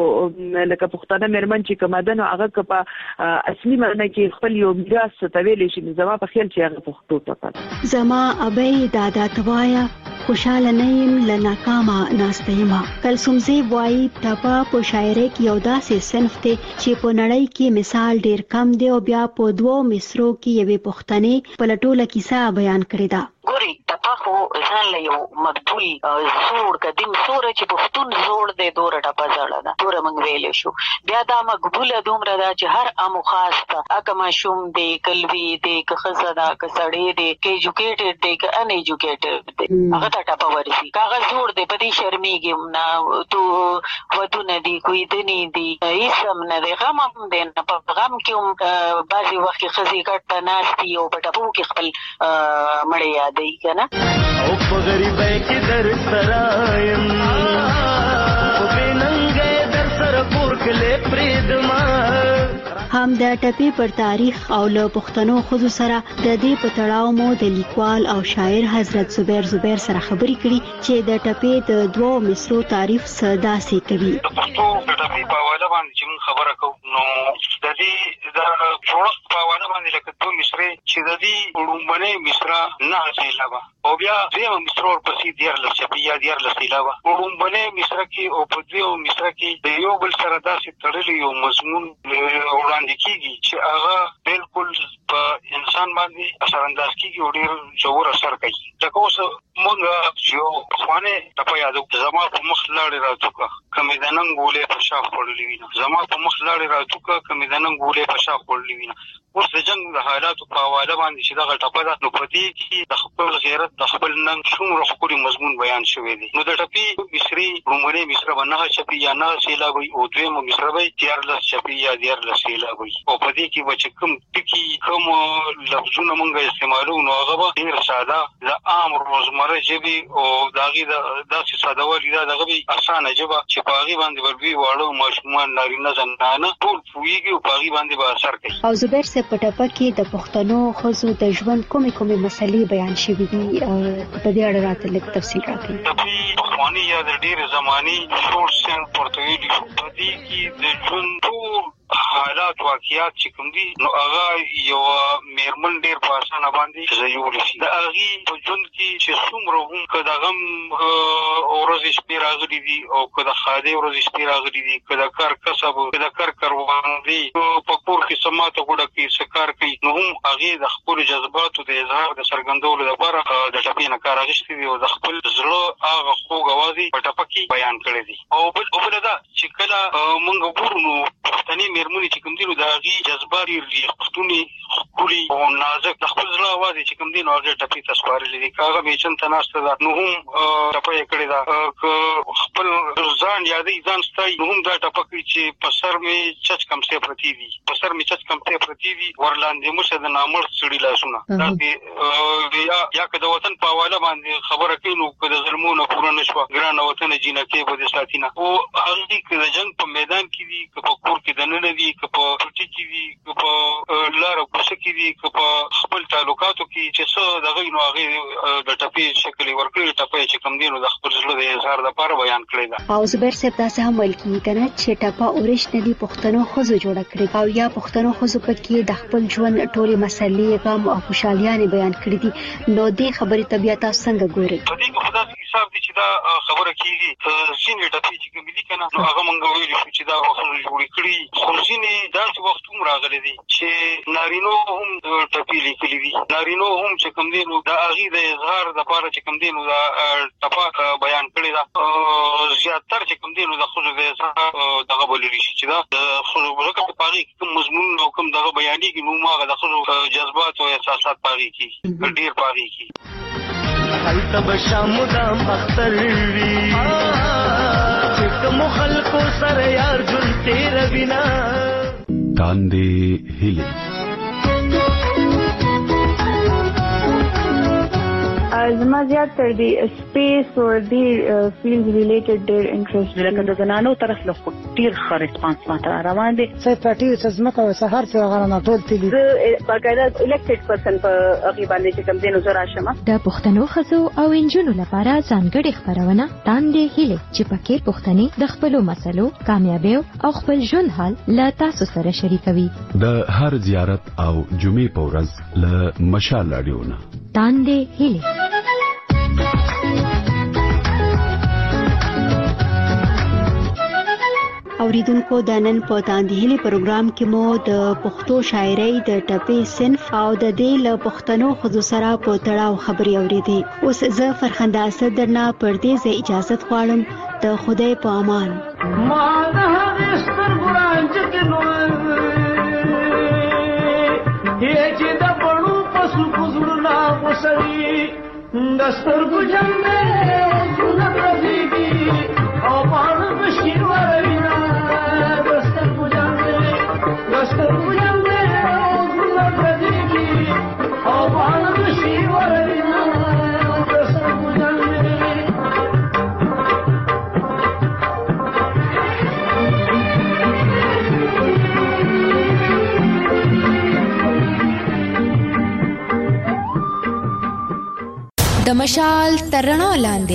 لکه پښتانه مېرمن چې کومه ده نو هغه که په اصلي معنی کې خپل یو میراث ته ویلی شي نو زما په خیال چې هغه پښتو ټپه ده. زما ابۍ دادا ته وایه خوشحاله نه یم له ناکامه ناسته یمه. کلثوم زیب وایي ټپه په شاعرۍ کې یو داسې صنف دی چې په نړۍ کې مثال ډېر کم دی او بیا په دوو مصرو کې یوې پښتنې په لټوله کیسه بیان کړې ده. ګوري ټپه هغه خو ځان له یو مقبول زوړ قدیم سوره چې پښتون زوړ دی دوره ټپه زړه ده دوره موږ ویلی شو. بیا دا مقبوله دومره ده چې هر امو خاص ته اکه ماشوم دی کلوي دی که ښځه ده که سړی دی که ایجوکیټډ دی که ان ایجوکیټډ دی هغه ته ټپه ورځي. که هغه زوړ دی په دې شرمېږي نه تو ودونه دي کویدنې دي هېڅ هم نه دی غم هم دی نه په غم کې هم بعضې وخت کې ښځې ګډ ته ناست دي او په ټپو کې خپل مړی یادوي که نه. او په غریبۍ کې در سره یم خو بې ننګی در سره کور کلی پرېږدمه. هم د ټپې پر تاریخ او له پښتنو ښځو سره د دې په تړاو مو د لیکوال او شاعر حضرت زبیر زبیر سره خبرې کړي چې د ټپې د دوو مصرو تعریف څه داسې کوي. د پښتو د ټپې په حواله باندې چې موږ خبره کوو نو د دې د جوړښت په حواله باندې لکه دوه مصرې چې د دې لومړنۍ مصره نهه سېلابه او بیا درېیمه مصره ورپسې دیارلس چپې یا دیارلس سېلابه. په لومړنۍ مصره کې او په دویمه مصره کې د یو بل سره داسې تړلی یو مضمون وړاندې کېږي چې هغه بالکل په انسان باندې اثر انداز کېږي او ډېر ژور اثر کوي. لکه اوس موږ یو پخوانۍ ټپه یادوو زما په مخ لاړې راڅوکه که مې د نن ګولۍ په شا خوړلې وینه زما په مخ لاړې راڅوکه که مې د نن ګولۍ په شا خوړلې وینه. اوس د جنګ د حالاتو په حواله باندې چې دغه ټپه ده نو په دې کې د خپل غیرت د خپل ننګ څومره ښکلي مضمون بیان شوی دی. نو د ټپې مصرې لومړنۍ مصره به نهه چپې یا نهه سېلابه وي او دویمه مصره به دیارلس چپې یا دیارلس سېلابه وي او په دې کې به چې کوم ټکي کوم لفظونه موږ استعمالوو نو هغه به ډېر ساده د عام روزمره ژبې او د هغې داسې سادهوالي دا د هغه به اسانه ژبه چې په هغې باندې به لوی واړه ماشومان نارینه زنانه ټول پوهېږي او په هغې باندې به اثر کوي. او زبیر صاحب په ټپه کې د پښتنو ښځو د ژوند کومې کومې مسلې بیان شوي دي په دې اړه راته لږ تفصیل راکړئ. ټپې پخواني یا د ډېرې زمانې سوچ سین ورته ویلي شو. په دې کې د ژوند ټول حالات واقعیات چې کوم دي نو هغه یوه مېرمن ډېر په اسانه باندې ځایولی شي. د هغې په ژوند کې چې څومره هم که د غم ورځې شپې راغلي دي او که د ښادۍ ورځې شپې راغلي دي که د کار کسب که د کار کروندې په کور کې څه ماته ګوډه کوي څه کار کوي نو هم هغې د خپلو جذباتو د اظهار د څرګندولو لپاره د ټپې نه کار اخیستی دي او د خپل زړه هغه خوږ اواز یې په ټپه کې بیان کړی دی. او بله دا چې کله موږ ګورو نو پښتنې مېرمنې چې کوم دي نو د هغې جذبات ډېر دي ښکلي ښکلي او نازک د خپل زړه اواز یې چې کوم دي نو هغې ټپې ته سپارلی دی. که هغه بېچن ته ناسته ده نو هم ټپه یې کړې ده که خپل ځان یادوي ځان ستایي نو هم دا ټپه کوي چې په سر مې چچ کمڅې پرتې دي په سر مې چچ کمڅې پرتې دي ورلاندې مشه د نامړ سړي لاسونه داسې یا که د وطن په حواله باندې خبره کوي نو که د ظلمو نه پوره نه شوه ګرانه وطنه جینکۍ به دې ساتي نه. او هغې که د جنګ په میدان کې دي که په کور کې دننه دي که په ټوټي کې دي که په لاره کوڅه کې دي که په خپل تعلقاتو کې چې څه دغه نو هغې د ټپې شکل یې ورکړی ټپه یې چې کوم دی نو د خپل زړه د اظهار دپاره بیان کړی ده. او زبیر صاحب داسې هم ویل کېږي که نه چې ټپه اورېجنلي پښتنو ښځو جوړه کړې او یا پښتنو ښځو پکې د خپل ژوند ټولې مسلې غم او خوشحالیانې بیان کړي دي نو دې خبرې ته بیا تاسو څنګه ګورئ؟ په دې کې خو داسې حساب دی چې دا خبره کېږي ځینې ټپې چې کومې دي که نه نو هغه موږ ویلي شو چې دا وختونه جوړې کړي خو ځینې داسې وخت هم راغلی دی چې نارینو هم ټپې لیکلي دي نارینو هم چې کوم دی نو د هغې د اظهار دپاره چې کوم دی نو دا ټپه بیان کړې ده. زیاتر چې کوم دی نو د ښځو د اظهار دغه بللی شي چې دا د ښځو ځکه په هغې کې کوم مضمون او کوم دغه بیانېږي نو هغه د ښځو جذبات او احساسات په هغې کې ډېر په هغې کې هلته به شامدام اختر وي چې کومو خلکو سره یار ژوند تېروي نه تاندې هیلې زما زیات تر دی سپیس او دی فیلډ ریلیټډ ډېر انټرست لکه د زنانو طرف له ډېر ښه ریسپانس ماته روان دی. څه پټي څه ځمکه او سهار څه هغه نه ټول تلي زه باقاعده الیکټډ پرسن په هغې باندې چې کوم دی نو زه راشم. د پښتنو ښځو او نجونو لپاره ځانګړې خپرونه تاندې هیلې چې پکې پښتنې د خپلو مسلو کامیابیو او خپل ژوند حال له تاسو سره شریکوي. د هر زیارت او جمعې په ورځ له مشال راډیو نه تاندې هیلې. او اوریدونکو د نن په تاندهلي پروګرام کې مو د پښتو شاعرۍ د ټپې صنف او د دې له پښتنو خزو سره په تړاو خبري اورېدې. اوس زه فرخنده اسد درنه پر دې ځای اجازه غواړم. د خدای په امان. ما د هغې سترګو رانجه کې نور یې چې د بڼو په سلکو زړونه غوسوي د سترګو جنګ دی زړونه پرځېږي او پاڼه مشکي وروینه د سترګو جنګ دی د سترګو جنګ دی زړونه پرځېږي او پاڼه مشکي وروینه د سترګو جنګ دی. د مشال ترڼا لاندې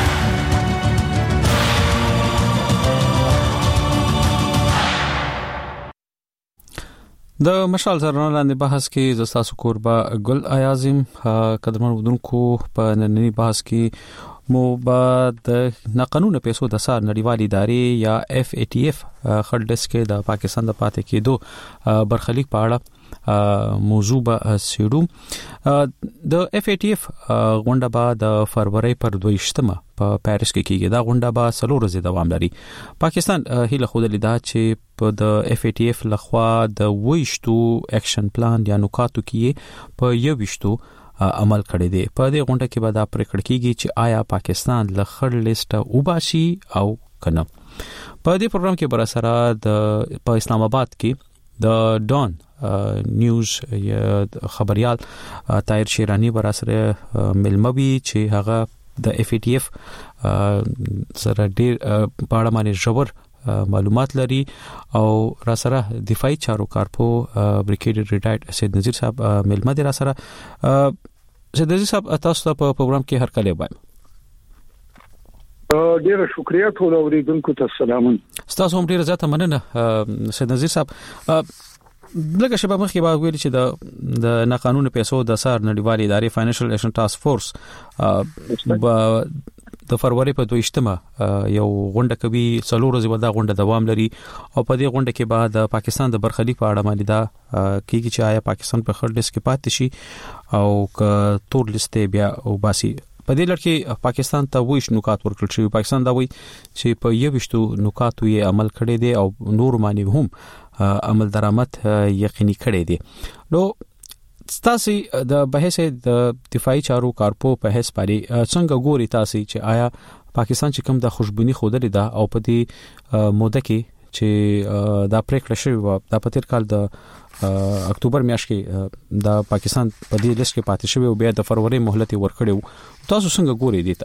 د مشال ترڼا لاندې بحث کې زستاسو کوربه ګل ایازم قدرمن ودونکو په نننی بحث کې مو بعد ناقانونه پیسو د سار نړیوالې ادارې یا اف ای ټی اف خلډس کې د پاکستان د پاتې کېدو برخلیک په اړه موضوع به سیړو. د اف ای ټی اف غونډه به د فروری پر دویشتمه په پاریس کې کیږي. دا غونډه به څلور ورځې دوام لري. پاکستان هیله خوده لیدا چې په د اف ای ټی اف لخوا د ویشتو اکشن پلان یا نکاتو کې په یو ویشتو عمل کړی دی. په دې غونډه کې به دا پریکړه کیږي چې آیا پاکستان له خړ لیست وباسي او کنه. په دې پروګرام کې بر سره د په اسلام آباد کې د ډان نیوز خبريال طاهر شیرانی بر سره ملمبي چې هغه د اف ای ټی اف سره ډیر په اړه باندې ژور معلومات لري او را سره دفاعي چارو کارپو بریګیډیر ریټایرډ سید نذیر صاحب ملمه دي. را سره سید نذیر صاحب تاسو ته په پروګرام کې هر کله وایم. ډیره شکریا ټول اوریدونکو ته سلام. تاسو هم ډیره زیاته مننه سید نذیر صاحب. لکه شباب مخکې به ویل چې د د ناقانونه پیسو د سار نړیوالې ادارې فاینانشل ایکشن ټاسک فورس د فروری په دویشتمه یو غونډه کوي. څلور ورځې ودا غونډه دوام لري او په دې غونډه کې بعد پاکستان د برخلیک په اړه باندې دا کیږي چې آیا پاکستان په خړ لیست کې پاتې شي او ک تور لیست بیا او باسي. په دې لړ کې پاکستان ته ویش نکات ورکړل شوی. پاکستان دا وایي چې په یو وشتو نکاتو یې عمل کړی دی او نور معنی هم عمل درآمد یقیني کړی دی. نو تاسو د بحث د دفاعي چارو کارپو په هیڅ پاري څنګه ګوري تاسو چې آیا پاکستان چې کوم د خوشبینی خوده لیدا او په دې موده کې چې دا پریکړه شوی و د پاتیر کال د اکتوبر میاشت کې د پاکستان په دې لیست کې پاتې شوی او بیا د فروری مهلت ورکړیو. تاسو څنګه ګوري دي ته؟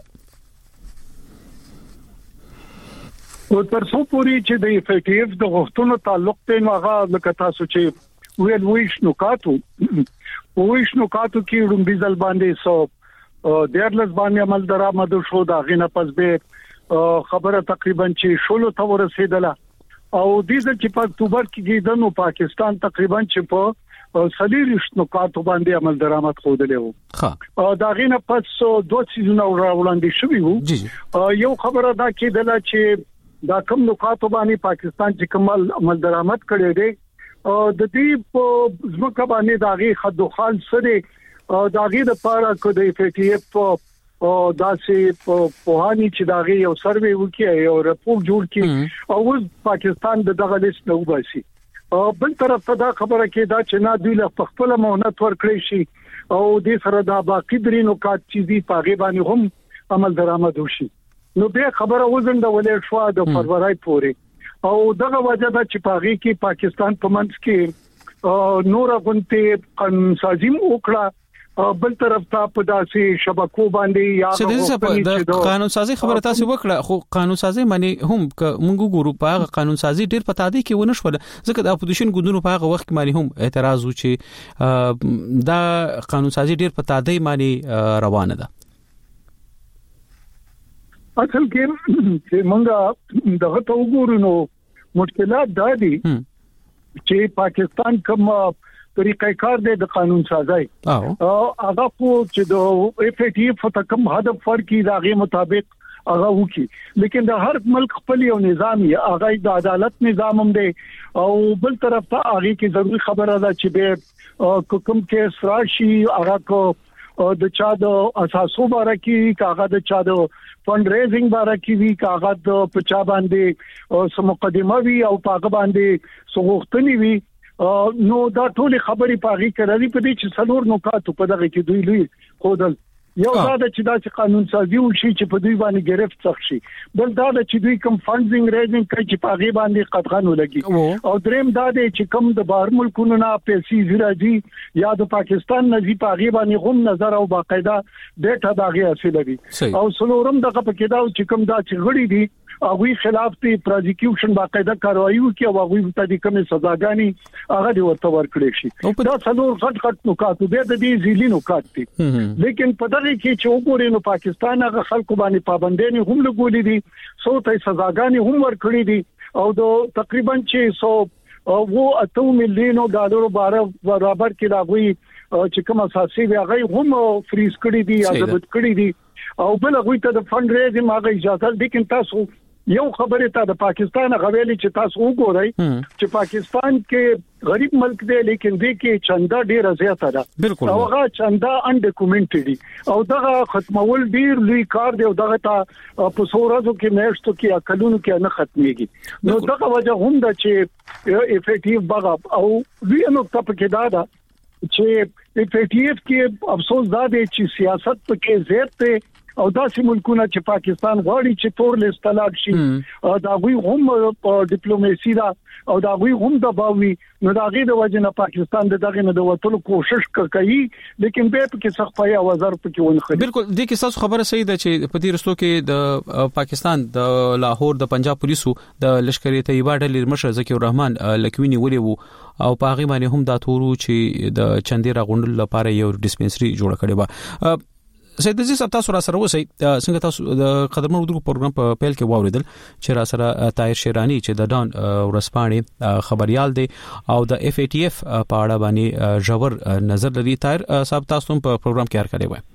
او تر څو پوری چې د اف ای ټی اف د غوښتنو تعلق ته نو هغه لکه تاسو چې ویل ویش نکاتو ویش نکاتو کې رومبي ځل باندې سو دیرلس باندې عمل درآمد شو. دا غینه پس به خبره تقریبا چې شولو ته ورسېدله او د دې چې په اکتوبر کې د نو پاکستان تقریبا چې په سلیریش نکاتو باندې عمل درآمد خوده وو. دا غینه پس دوه سيزونه وړاندې شوی وو. یو خبره دا کېدله چې دا کوم نکاتو باندې پاکستان چې کومل عمل درآمد کړی دی د دې په ځمکه باندې داغي خدوخال سره داغي د پاره کو د اف ای ټی اف او داسې په هاني چې داغي یو سروې وکي او رپورټ جوړ کړي او پاکستان د دغه لیست نو باسي. بل طرف ته دا خبره کې دا چې نه دوی له خپل مهنت ورکړي شي او د سره دا باقی درې نکات چې دي پاغي باندې هم عمل درآمد وشي. نو به خبره وزند ولې شو د فروری پورې او دغه وجه دا چې پاغي کې پاکستان په منځ کې نور غونته قانون سازي وکړه. بل طرف ته په داسې شبکو باندې یا د قانون سازي خبره تاسو وکړه خو قانون سازي معنی هم موږ ګورو په هغه قانون سازي ډیر پتا دی کې ونه شو ځکه د اپوزیشن ګوندونو په هغه وخت کې معنی هم اعتراض و چې دا قانون سازي ډیر پتا دی معنی روانه ده. اصل کې چې موږ دغه ته وګورو نو مشکلات دا دي چې پاکستان کوم طریقې کار دی د قانون سازي او هغه په چې د اف ای ټی اف ته کوم هدف ورکړي دغه مطابق هغه وکي لیکن د هر ملک خپل یو نظام یې هغه د عدالت نظام هم دی او بل طرف ته هغه کې ضروري خبره ده چې به کوم کې سراشي هغه کو د چا د اساسو بارکی کاغه د چا د فند ریزینګ بارکی وی کاغه د پچا باندې سم مقدمه وی او پاغه باندې سوغختنی وی نو دا ټول خبري پاغي کړی په دې چې څلور نکات په دغه کې دوی لوي خودل یو دا چې دا چې قانون سازي وشي چې په دوی باندې گرفت څخ شي بل دا چې دوی کوم فندینګ ریزینګ کوي چې پاغي باندې قطغان ولګي او دریم دا چې کوم د بهر ملکونو نه پیسې زیراجي یا د پاکستان نه زی پاغي باندې غو نظر او باقاعده ډیټا داغه حاصل دي او څلورم دغه پکې دا چې کوم دا چې غړي دي هغه خلاف ته پروزیکیوشن باقاعده کاروایی وکي او هغه ته د کومه سزاګانی هغه دی ورته ورکړي شي دا څلور غټ غټ نکات به د دې ځیلی نکات دي لیکن په دغه کې چې وګورئ نو پاکستان هغه خلکو باندې پابندۍ هم لګولې دي سو ته سزاګانی هم ورکړي دي او د تقریبا چې سو وو اته میلیونو ډالر برابر کې راغوي چې کوم اساسي وی هغه هم فریز کړی دي یا ضبط کړی دي او بل هغه ته د فند ریزینګ هغه اجازه لیکن تاسو یو خبره ته د پاکستان غوېلې چې تاسو وګورئ چې پاکستان کې غریب ملک دی لیکن دې کې چندا ډیره زیاته ده او هغه چندا ان ډاکومنټډ او دغه ختمول ډیر لوی کار دی او دغه ته په سورازو کې میشتو کې اکلونو کې نه ختميږي نو دغه وجه هم ده چې افیکټیو بغا او وی نو ته کې دا ده چې افیکټیو کې افسوس دا دی چې سیاست پکې زیات دی او داسې ملکونه چې پاکستان غواړي چې تور لیست لاګ شي دا غوي هم ډیپلوماسي دا او دا غوي هم د باوي نو دا غي د وجه نه پاکستان دغه نه د وټلو کوشش کوي لیکن به په کې سخت پیا وزر په کې ونخري بالکل د کې تاسو خبره صحیح ده چې په دې رسلو کې د پاکستان د لاهور د پنجاب پولیسو د لشکري طیبه ډلې مشر ذکی الرحمن لکوینی ولې وو او په هغه باندې هم دا تورو چې د چندې راغونډل لپاره یو ډیسپنسري جوړ کړي و سید عزیز تاسو را سره وسی څنګه تاسو د قدرمن ودرو پروګرام په پیل کې واوریدل چې را سره طاهر شیرانی چې د ډان ورسپانې خبريال دی او د اف ای ټی اف په اړه باندې ژور نظر لري. طاهر صاحب تاسو هم په پروګرام کې هر کړی وای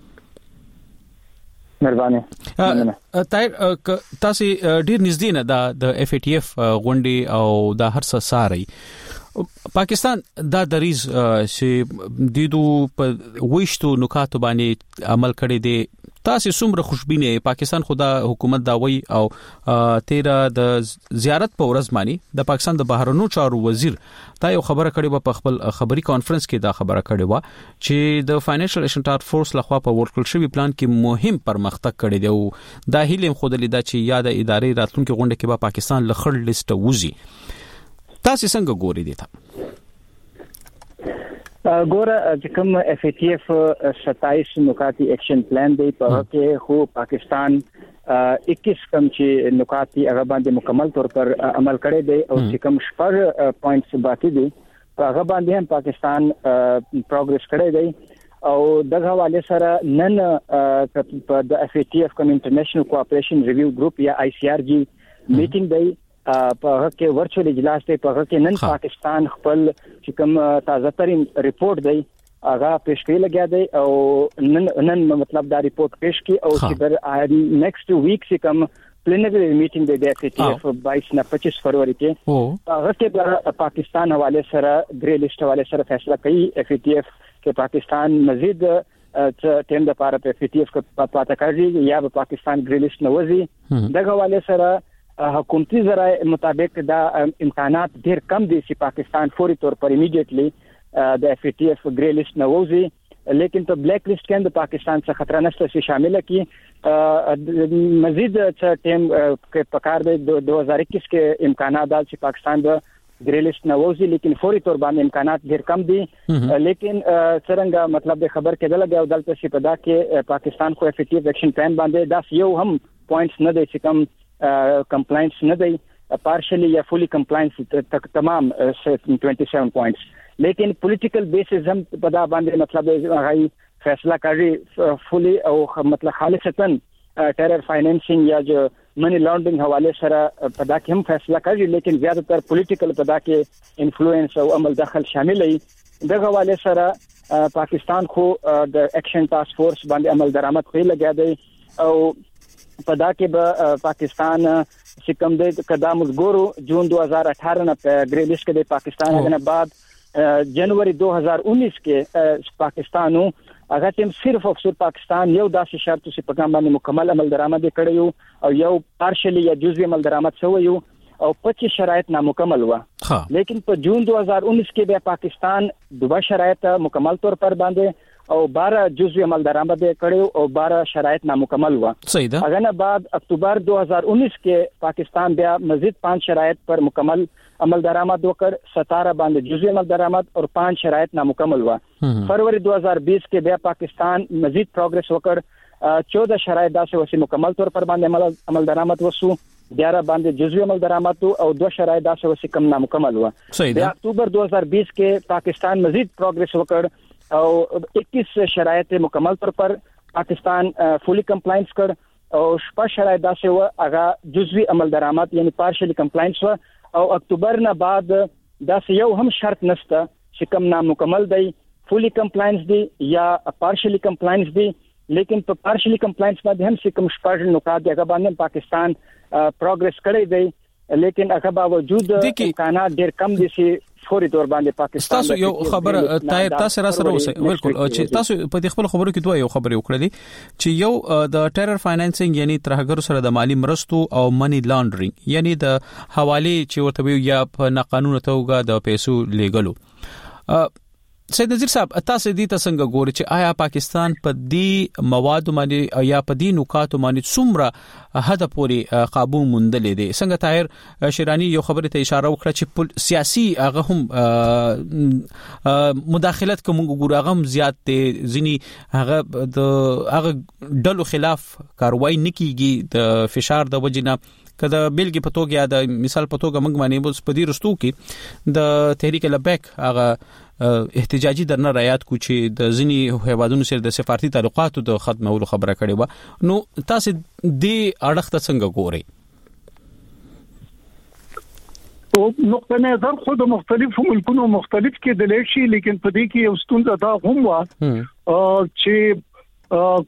مهرباني. طاهر تاسو ډیر نږدې نه د اف ای ټی اف غونډي او د هر څه ساري پاکستان دا دریز چې دیدو په وښتو نکات باندې عمل کړي دي تاسو څومره خوشبینه پاکستان خدا حکومت دا وای او تیرا د زیارت په ورځ باندې د پاکستان د بهرنیو چارو وزیر دا یو خبره کړي په خپل خبري کانفرنس کې دا خبره کړي و چې د فاینانشل ایکشن ټاسک فورس لخوا په ورکل شوی پلان کې مهم پرمختګ کړي دی او دا هیله خود لیدا چې یاد ادارې راتلونکو غونډه کې به پاکستان لخړ لیست وزي تاسو څنګه ګوري دي تا ګوره چې کوم اف ای ټی اف ستایش نکاتی ایکشن پلان دی په کې خو پاکستان اکیس کم چې نکاتی هغه باندې مکمل طور پر عمل کړی دی او چې کوم شپږ پوینټس باقی دي هغه باندې هم پاکستان پروګرس کړی دی او دغه حواله سره نن په د اف ای ټی اف کوم انټرنیشنل کوآپریشن ریویو ګروپ یا آی سی آر جی میټینګ دی په هغه کې ورچوال اجلاس ته په هغه کې نن پاکستان خپل چې کوم تازه ترين ریپورت دی هغه پیش کړی لګیا دی او نن نن مطلب دا ریپورت پیش کی او چې در نیکسټ ویک چې کوم پلینری میټینګ دی د اف ای ټی اف باییس نه پچیس فروری کې هغه کې پاکستان حواله سره ګری لیست حواله سره فیصله کوي اف ای ټی اف کې پاکستان مزید ټیم د پاره په اف ای ټی اف کې پاتې کوي یا په پاکستان ګری لیست نه وځي دغه حواله سره حکومتي ذرایع مطابق دا امکانات ډیر کم دي چې پاکستان فوري طور پر ایمیډیټلی د اف ای ټی اف ګری لیست نه وځي لیکن ته بلیک لیست کې د پاکستان څخه خطر نشته چې شامل کی مزید ټیم کې پکار دی دو هزار اکیس کې امکانات دال چې پاکستان د ګری لیست نه وځي لیکن فوري طور باندې امکانات ډیر کم دي لیکن څنګه مطلب د خبر کېدل غو دلته چې په دا کې پاکستان خو اف ای ټی اف ایکشن پلان باندې دا یو هم پوینټس نه دی چې کوم کمپلاینس نه دی پارشلی یا فولی کمپلاینس تک تمام سیونٹی سیون پوائنٹس لیکن پولیټیکل بیسز هم په دا باندې مطلب هغه فیصله کوي فولی او مطلب خالصتاً ټیرر فاینانسینګ یا جو منی لانډرینګ حواله سره په دا کې هم فیصله کوي لیکن زیات تر پولیټیکل په دا کې انفلوئنس او عمل دخل شامل دی دغه حواله سره پاکستان خو د ایکشن ټاسک فورس باندې عمل درآمد کوي لګیا دی او په دا کې به پاکستان سکم د قدم ګورو جون دو ہزار اٹھارہ نه گرے لسٹ کې د پاکستان غنه بعد जनवरी दो हज़ार उन्नीस के पाकिस्तानों अगर تم सिर्फ او صرف پاکستان یو داسې شرط چې په کوم باندې مکمل عمل درآمد کړی او یو پارشلی یا جزئی عمل درآمد شوی او پچیس شرایط نامکمل و لیکن په جون دو ہزار انیس کې به پاکستان دوه شرایط مکمل طور پر باندې او بارہ جزئی عمل درآمد کړی او بارہ شرایط نامکمل و صحیح ده اگر بعد اکتوبر دو ہزار انیس کې پاکستان بیا مزید پانچ شرایط پر مکمل عمل درآمد وکړ ستارہ باندې جزئی عمل درآمد اور پانچ شرایط نامکمل ہوا فروری دو ہزار بیس کے بیا پاکستان مزید پروگریس وکړ چودہ شرایط داسې وسی مکمل طور پر باندې عمل درآمد وسو گیارہ باندې جزئی عمل درآمد او دو شرایط داسې وسی کم نامکمل ہوا بیا اکتوبر دو ہزار بیس کے پاکستان مزید پروگریس وکړ او اکیس شرایط مکمل طور پر پاکستان فلی کمپلاینس کړ او شپږ شرایط داسې و هغه جزئی عمل درآمد یعنی پارشلی کمپلاینس و او اکتوبر نه بعد داسې یو هم شرط نشته چې کوم نامکمل دی فلی کمپلاینس دی یا پارشلی کمپلاینس دی لیکن په پارشلی کمپلاینس باندې هم چې کوم شپږ نکات هغه باندې پاکستان پروګریس کړی دی لیکن هغه باوجود امکانات ډیر کم دي چې فوري تور باندې پاکستان تاسو یو خبر تایر تاسو را سره اوسئ بالکل چې تاسو په خپل خبرو کې دوه یو خبر وکړلې چې یو د ټیرر فاینانسینګ یعنی ترهګر سره د مالی مرستو او منی لانډرینګ یعنی د حواله چې ورته یا په ناقانونه توګه د پیسو لیګلو سید نذیر صاحب تاسو دې څنګه ګورئ چې آیا پاکستان په دې مواد باندې یا په دې نکات باندې څومره حد پورې قابو موندلې دي څنګه طاهر شیرانی یو خبره ته اشاره وکړه چې سیاسي هغه هم مداخلت کوم ګور هغه هم زیات دي ځنی هغه د هغه ډلو خلاف کاروایی نکېږي د فشار د وجنه کله بیلګې په توګه یا د مثال په توګه موږ باندې بل سپدي رستو کې د تحریک لبیک هغه احتجاجي درنه رایات کو چې د ځنی هیوادونو سره د سفارتي تعلقاتو د ختمولو خبره کړې و نو تاسو دې اړخ ته څنګه ګورئ او نقطه نظر خود مختلف ملکونو مختلف کې دلې شي لیکن په دې کې یو ستونزه دا هم و چې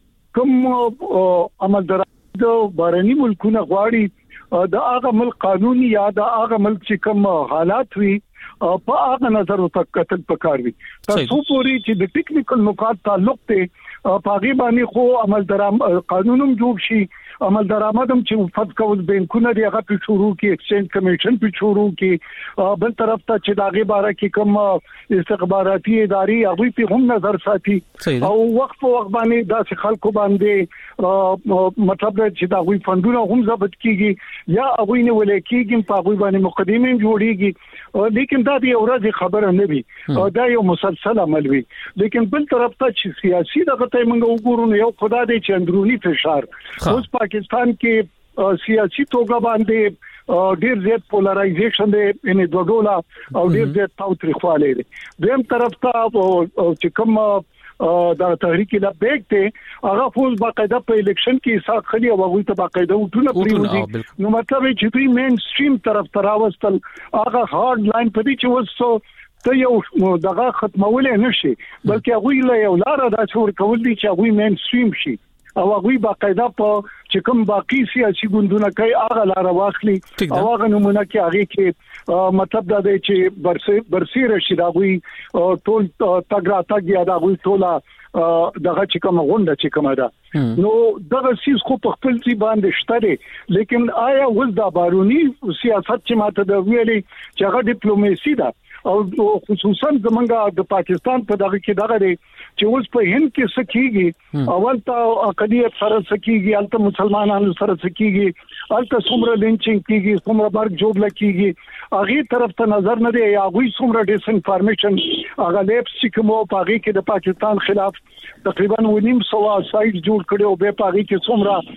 کوم عمل درآمد بهرني ملکونه غواړي د هغه ملک قانوني یا د هغه ملک چې کوم حالات وي په هغه نظر وکړل پکار وي تاسو پوری چې د ټیکنیکل نکات تعلق ته پاغي باندې خو عمل درآمد قانونم جوړ شي عمل درآمد هم چې فد کول بینکونه دی هغه په شروع کې ایکسچینج کمیشن په شروع کې بل طرف ته چې داغه باره کې کوم استخباراتي ادارې هغه په هم نظر ساتي او وخت په وخت باندې داسې خلکو باندې مطلب چې دا غوي فندونه هم ضبط کیږي یا هغه نه ولې کیږي په هغه باندې مقدمه جوړیږي لیکن دا دی اورځي خبره نه وي دا یو مسلسل عمل وي لیکن بل طرف ته چې سیاسي دغه ته موږ وګورو نو یو خدای دې چې اندرونی فشار اوس پاکستان کې سیاسي توګه باندې ډیر زیات پولرایزیشن دی ان د ډولا او ډیر زیات تاوتریخواله دی دیم طرف ته چې کوم دا تحریک لبیک ته هغه فوز باقاعده په الیکشن کې حساب خلی او هغه ته باقاعده وټونه پریوزي نو مطلب چې دوی مین سټریم طرف تراوستل هغه هارد لاین په دې چې وسو ته یو دغه ختمول نه شي بلکې هغه له یو لار دا څور کول دي چې هغه مین سټریم شي او هغه باقاعده په چې کوم باقی سیاسي ګوندونه کوي هغه لار واخلي او هغه نمونه کې هغه کې مطلب دا دی چې برسي برسي رشي دا وي ټول تګرا تګیا دا وي ټوله دغه چې کوم غونډه چې کومه ده نو دغه سیس خو په خپل ځای باندې شته لیکن آیا ول دا بارونی سیاست چې ماته د ویلي چې هغه ډیپلوماسي ده او خصوصا زمونږه د پاکستان په دغه کې دغه دی چې اوس په هند کې سکیږي اول ته اقلیت سره سکیږي الته مسلمانانو سره سکیږي الته څومره لینچینګ کیږي څومره برګ جوړ لکیږي هغه طرف ته نظر نه دی یا هغه څومره ډیس انفارمیشن هغه لیپس چې کومه پاغي کې د پاکستان خلاف تقریبا ونیم سو سایت جوړ کړي او به پاغي کې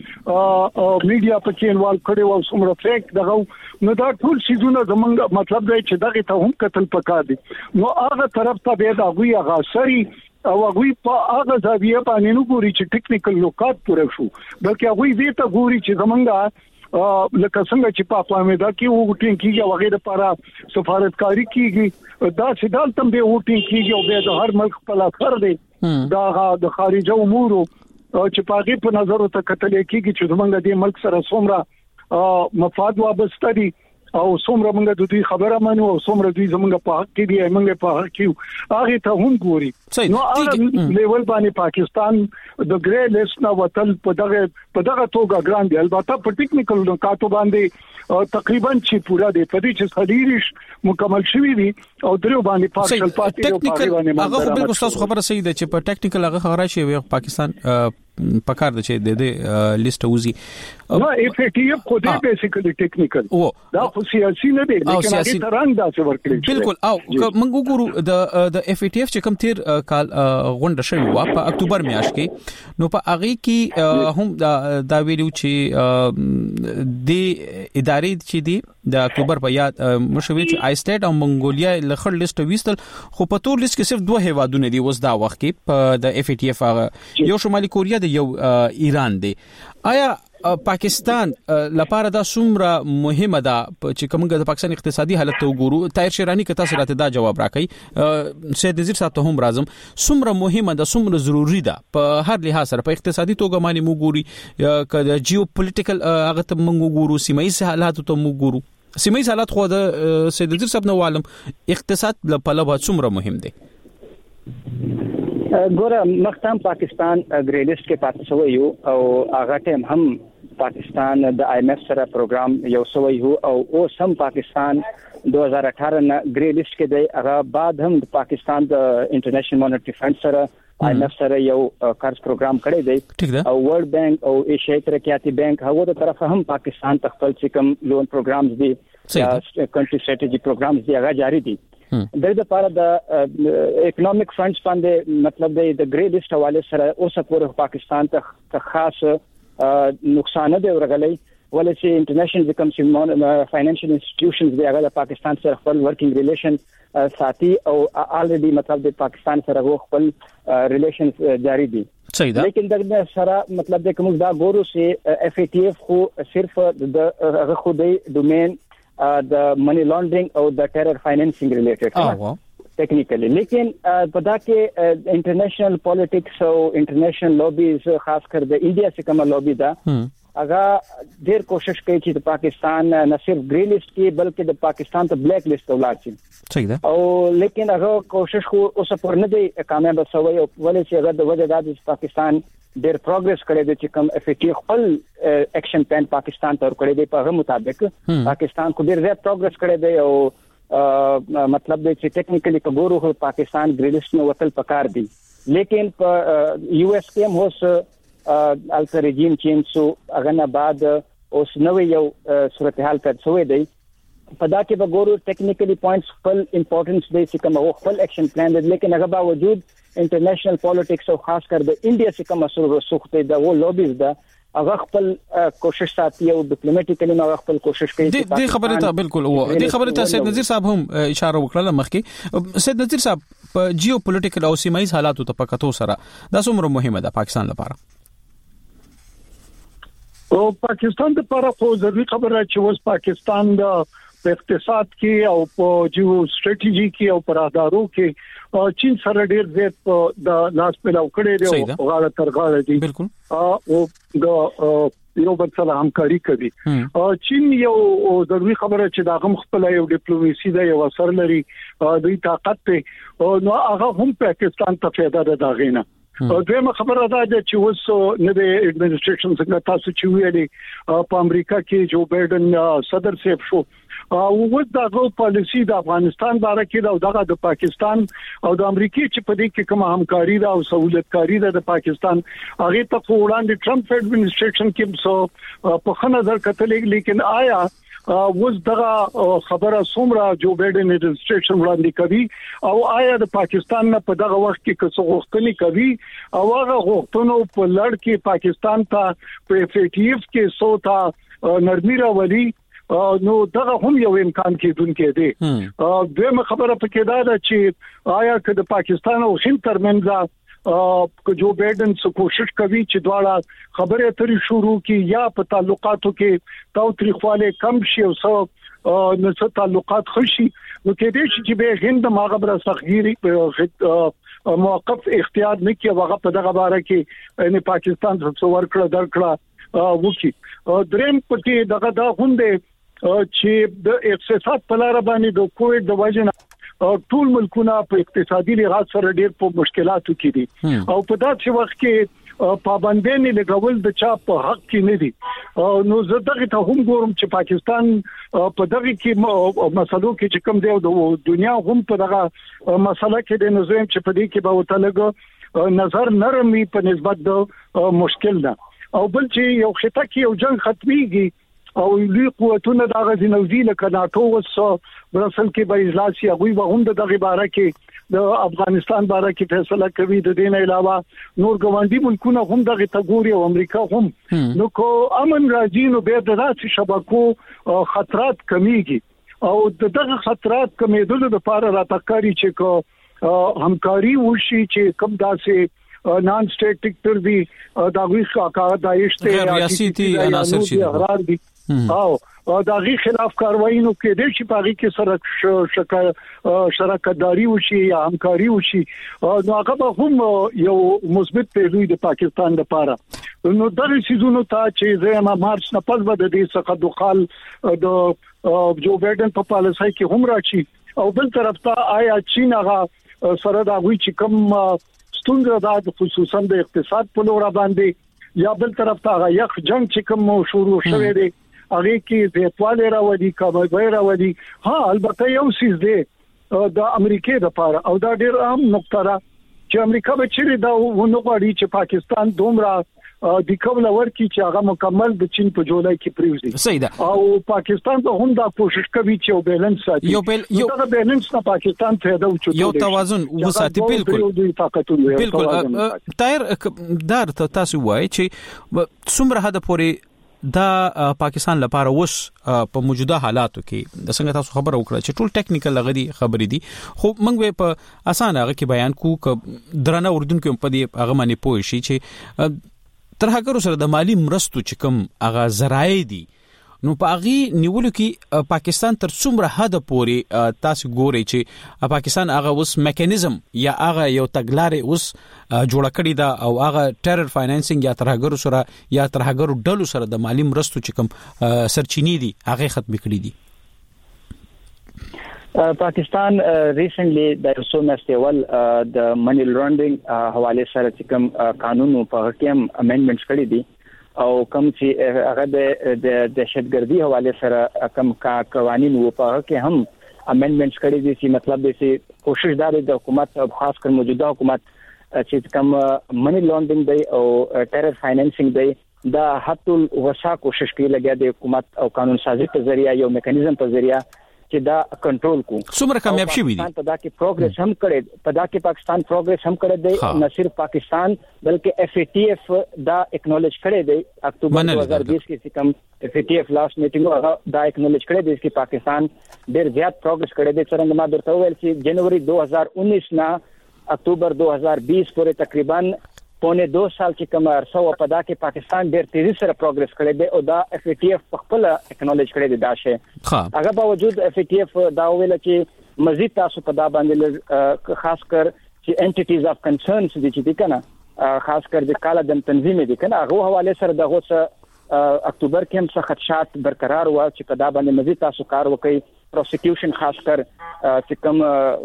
څومره میډیا پکې انوالو کړي او څومره فیک دغه نو دا ټول شیزونه زمونږ مطلب دی چې دغه ته هم قتل پکار دي نو هغه طرف ته به دا غوي هغه سری او هغه په هغه ځاویه باندې نو ګوري چې ټیکنیکل لوکات پوره شو بلکې هغه دې ته ګوري چې زمونږه لکه څنګه چې په اقوامه کې ووټینګ کیږي او هغه لپاره سفارتکاری کیږي دا چې دالته به ووټینګ کیږي او به د هر ملک په لخر دی دا د خارجه امور چې پاغي په نظر ته کتل کېږي چې زمونږ د ملک سره څومره مفاد وابسته دي او څومره موږ د دوی خبره مانو او څومره دوی زمونږ په حق کې دي موږ په حق کې هغه ته هم ګوري نو هغه لیول باندې پاکستان د ګری لیست نو وتل په دغه په دغه توګه ګران دي البته په ټیکنیکل نکاتو باندې تقریبا چې پورا دی په دې چې صدیریش مکمل شوی دي او درو باندې پارشل پاتې او ټیکنیکل هغه بالکل تاسو خبره صحیح ده چې په ټیکنیکل هغه خبره شي پاکستان پکار د چې د دې لیست وزي نو اف ټی اف خو دې بیسیکلی ټیکنیکل دا خو سیاسي نه دی لیکن هغه ترنګ دا څه ورکړي بالکل او موږ وګورو د د اف ټی اف چې کوم تیر کال غونډه شوی و په اکتوبر میاشت کې نو په هغه کې هم دا ویلو چې د ادارې چې دی د اکتوبر په یاد مشوي چې آیسټیټ او منګولیا لخر لیست وستل خو په ټول لیست کې صرف دوه هیوادونه دي وس دا وخت کې په د اف ټی اف یو شمالي کوریا دی یو ایران دی آیا پاکستان لپاره دا څومره مهمه ده چې کومه د پاکستان اقتصادي حالت ته وګورو طاهر شیرانی کته سره دا جواب راکړي سید نذیر صاحب ته هم راځم څومره مهمه ده څومره ضروری ده په هر لحاظ سره په اقتصادي توګه باندې موږ ګوري د جیوپولیټیکل هغه ته موږ وګورو سیمایي حالات ته موږ وګورو سیمایي حالات خو د سید نذیر صاحب نو عالم اقتصاد لپاره څومره مهم دي ګوره مختم پاکستان ګریډ لیست کې پاتې شوی یو او هغه ټیم هم پاکستان د آی ایم ایف سره پروګرام یو سوی هو او اوس هم پاکستان دو هزار اٹھارہ نه ګریډ لیست کې دی هغه بعد هم د پاکستان د انټرنیشنل مانیټری فند سره آی ایم ایف سره یو قرض پروګرام کړی دی او ورلد بانک او ایشیائی ترقیاتی بانک هغه د طرفه هم پاکستان تخپل چې کوم لون پروګرامز دي کنټری سټریټجی پروګرامز دی هغه جاری دي د دې لپاره د اکونومیک فنډز باندې مطلب د ګری لیست حواله سره اوسه پورې پاکستان ته خاص نقصان دی ورغلی ولې چې انټرنیشنل کوم چې فاینانشل انسټیټیوشنز دی هغه د پاکستان سره خپل ورکینګ ریلیشن ساتي او الریډي مطلب د پاکستان سره خپل ریلیشنز جاری دي صحیح ده لیکن دا سره مطلب د کوم دا ګورو چې اف ای ټی اف خو صرف د هغه خو د ډومین د منی لانډرینګ او د ټیرر فاینانسینګ ریلیټډ ټیکنیکلی لیکن په دا کې انټرنیشنل پالیټکس او انټرنیشنل لوبیز خاص کر د انډیا څخه کومه لوبي ده هغه ډېر کوشش کوي چې د پاکستان نه صرف ګری لیست کې بلکې د پاکستان ته بلیک لیست ولاړ شي صحیح ده او لیکن هغه کوشش خو اوس پر نه دی کامیاب شوی او ولې چې هغه د وجه دا چې پاکستان ډېر پروګرس کړی دی چې کوم اف ای ټی خپل اکشن پلان پاکستان ته ورکړی دی په هغه مطابق پاکستان کو ډېر زیات پروګرس کړی دی او مطلب دی چې ټیکنیکلی کګورو پاکستان ګری لیست نو وتل پکار دی لیکن په یو ایس کې هم اوس الټر رژیم چینج سو هغه نه بعد اوس نو یو صورتحال پیدا شوې دی په دا کې به ګورو ټیکنیکلی پوینټس خپل امپورټنس دی چې کوم خپل اکشن پلان دی لیکن هغه باوجود انټرنیشنل پالیټکس او خاص کر د انډیا څخه کوم سره سوخته دا و لوبیز دا هغه خپل کوشش ساتي او ډیپلوماټیکلی نو خپل کوشش کوي دې خبره ته بالکل او دې خبره ته سید نذیر صاحب هم اشاره وکړه مخکې سید نذیر صاحب په جیوپولیټیکل او سیمایي حالاتو ته پکاتو سره دا څومره مهمه ده پاکستان لپاره او پاکستان لپاره خو ضروري خبره چې اوس پاکستان د اقتصاد کې او په جیو سټریټیجی کې او پر ادارو کې چین سره ډیر زیات د لاس په لاو کړي دی او غاړه تر غاړه دی بالکل او د یو بل سره همکاري کوي چین یو ضروري خبره چې دا هم خپل یو ډیپلوماسي دی یو اثر لري دوی طاقت ته نو هغه هم پاکستان ته فایده ده دا غینه او دغه خبره ده چې اوس نه د ایڈمنسټریشن څخه تاسو چې ویلي په امریکا کې جو بایدن صدر صاحب شو او وڅ دغه پالیسی د افغانستان باره کې او دغه د پاکستان او د امریکای چې په دې کې کوم همکاري ده او سہولتکاری ده د پاکستان هغه ته وړاندې ټرمپ ایڈمنسټریشن کې سو په خنه در کتلې لیکن آیا وز دغه خبره څومره جو بایدن ایڈمنسټریشن وړاندې کوي او آیا د پاکستان نه په دغه وخت کې څه غوښتنې کوي او هغه غوښتنو په لړ کې پاکستان ته په اف ای ټی اف کې سوتا نرمي راولي نو دغه هم یو امکان کېدونکې دی دغه خبره پکې دا ده چې آیا که د پاکستان او هند ترمنځ کو جو بایدن څه کوشش کوي چې دواړه خبرې اترې شروع کی یا په تعلقاتو کې تاوتریخواله کم شي او څه نو څه تعلقات خوشي نو کې دې چې به هند ماغبره صغیری موقف اختیار نه کوي هغه په دغه باره کې ان پاکستان څخه ورکړه درکړه وکي دریم پکې دغه دا هوندې چې د اقتصاد په لار باندې د کووډ د وجه ټول ملکونه په اقتصادي لحاظ سره ډېر په مشکلاتو کې دي او په داسې وخت کې پابندۍ لګول د چا په حق کې نه دي نو زه دغه ته هم ګورم چې پاکستان په دغه کې مسلو کې چې کوم دی د دنیا هم په دغه مسله کې د نظام چې په دې کې به وتلګ نظر نرمي په نسبت د مشکل ده او بل چې یو خطه کې یو جنگ ختميږي او لوی قوتونه د غزي نوزي لکه ناتو وسو برسل کې به اجلاس یې غوي به هم د دغه باره کې د افغانستان باره کې فیصله کوي د دین علاوه نور ګوندی ملکونه هم دغه تګوري او امریکا هم نو کو امن راځي نو به د راتلونکي شبکو خطرات کمیږي او دغه خطرات کمیدلو لپاره راټکاري چې کو همکاري وشي چې کوم داسې نان سټیټ ټیکټر دی دا وی ښه دایښت غیر ریاستی عناصر شي او دا غي خلاف کاروایی نو کې د شي پاغي کې سره شراکتداري وشي یا همکاري وشي نو هغه هم یو مثبت پیلوي د پاکستان لپاره نو دغه سيزونو ته چې زما مارچ نه پس به د دې څخه دوخال د جو بایدن په پالیسۍ کې هم راشي او بل طرف ته آیا چین هغه سره دا وی چې کوم ستونزه ده خصوصا د اقتصاد په لور باندې یا بل طرف ته یخ جنگ چې کوم شروع شوه دی هغه کې زیاتواله راوړي کمای راوړي ها البته یو سیس دی د امریکای لپاره او دا ډیر اهم نقطه ده چې امریکا به چیرې دا ونه غواړي چې پاکستان دومره د کومل ورکی چې هغه مکمل د چین په جولای کې پریوزي صحیح ده او پاکستان به هم دا کوشش کوي چې یو بیلانس ساتي یو بیل یو دا بیلانس نه پاکستان ته دا وچو یو توازن وساتي بالکل بالکل تایر دار تاسو وایي چې څومره حد پورې دا پاکستان لپاره وس په موجوده حالاتو کې د څنګه تاسو خبر وکړه چې ټول ټیکنیکل لغدي خبرې دي خو موږ په اسانه هغه کې بیان کو ک درنه اردن کې په دې هغه باندې پوه شي چې تر هغه سره د مالی مرستو چې کوم هغه ذرایع دي نو په هغه نیولو کې پاکستان تر څومره حد پورې تاسو ګورئ چې پاکستان هغه اوس میکانیزم یا هغه یو تګلارې اوس جوړ کړی دا او هغه ټیرر فاینانسینګ یا تر هغه سره یا تر هغه ډلو سره د مالی مرستو چې کوم سرچینې دي هغه ختم کړي دي پاکستان ریسنټلی د سومستیول د منی لانډرینګ حواله سره چې کوم قانون په حکم امندمنټس کړی دي او کوم چې هغه د دهشتګردي حواله سره کوم قوانين و په کې هم امندمنټس کړی دي چې مطلب دې چې کوشش دار د حکومت او خاص کر موجوده حکومت چې کوم منی لانډرینګ دی او ټیرر فاینانسینګ دی دا حتی وسا کوشش کوي لګیا د حکومت او قانون سازي په ذریعہ یو میکانیزم په ذریعہ چې دا کنټرول کو څومره کامیاب شي وي په دا کې پروګرس هم کړي په دا کې پاکستان پروګرس هم کړی دی نه صرف پاکستان بلکې اف ای ټی اف دا اکنالج کړی دی اکتوبر دو ہزار بیس کې چې کوم اف ای ټی اف لاست میټینګ دا اکنالج کړی دی چې پاکستان ډېر زیات پروګرس کړی دی څنګه ما درته وویل چې جنوري دو ہزار انیس نه اکتوبر دو ہزار بیس پورې تقریبا پونه دو سال چې کوم ارسو په دا کې پاکستان ډېر تیزی سره پروګرس کړی دی او دا اف ای ټی اف په خپل اکنالج کړی دی دا شی هغه باوجود اف ای ټی اف دا ویل چې مزید تاسو په دا باندې خاص کر چې انټیټیز اف کنسرنز دي چې کنه خاص کر د کاله د تنظیم دي کنه هغه حواله سره دغه څه اکتوبر کې هم څه خدشات برقرار و چې په دا باندې مزید تاسو کار وکړي پروسیکیوشن خاص کر چې کوم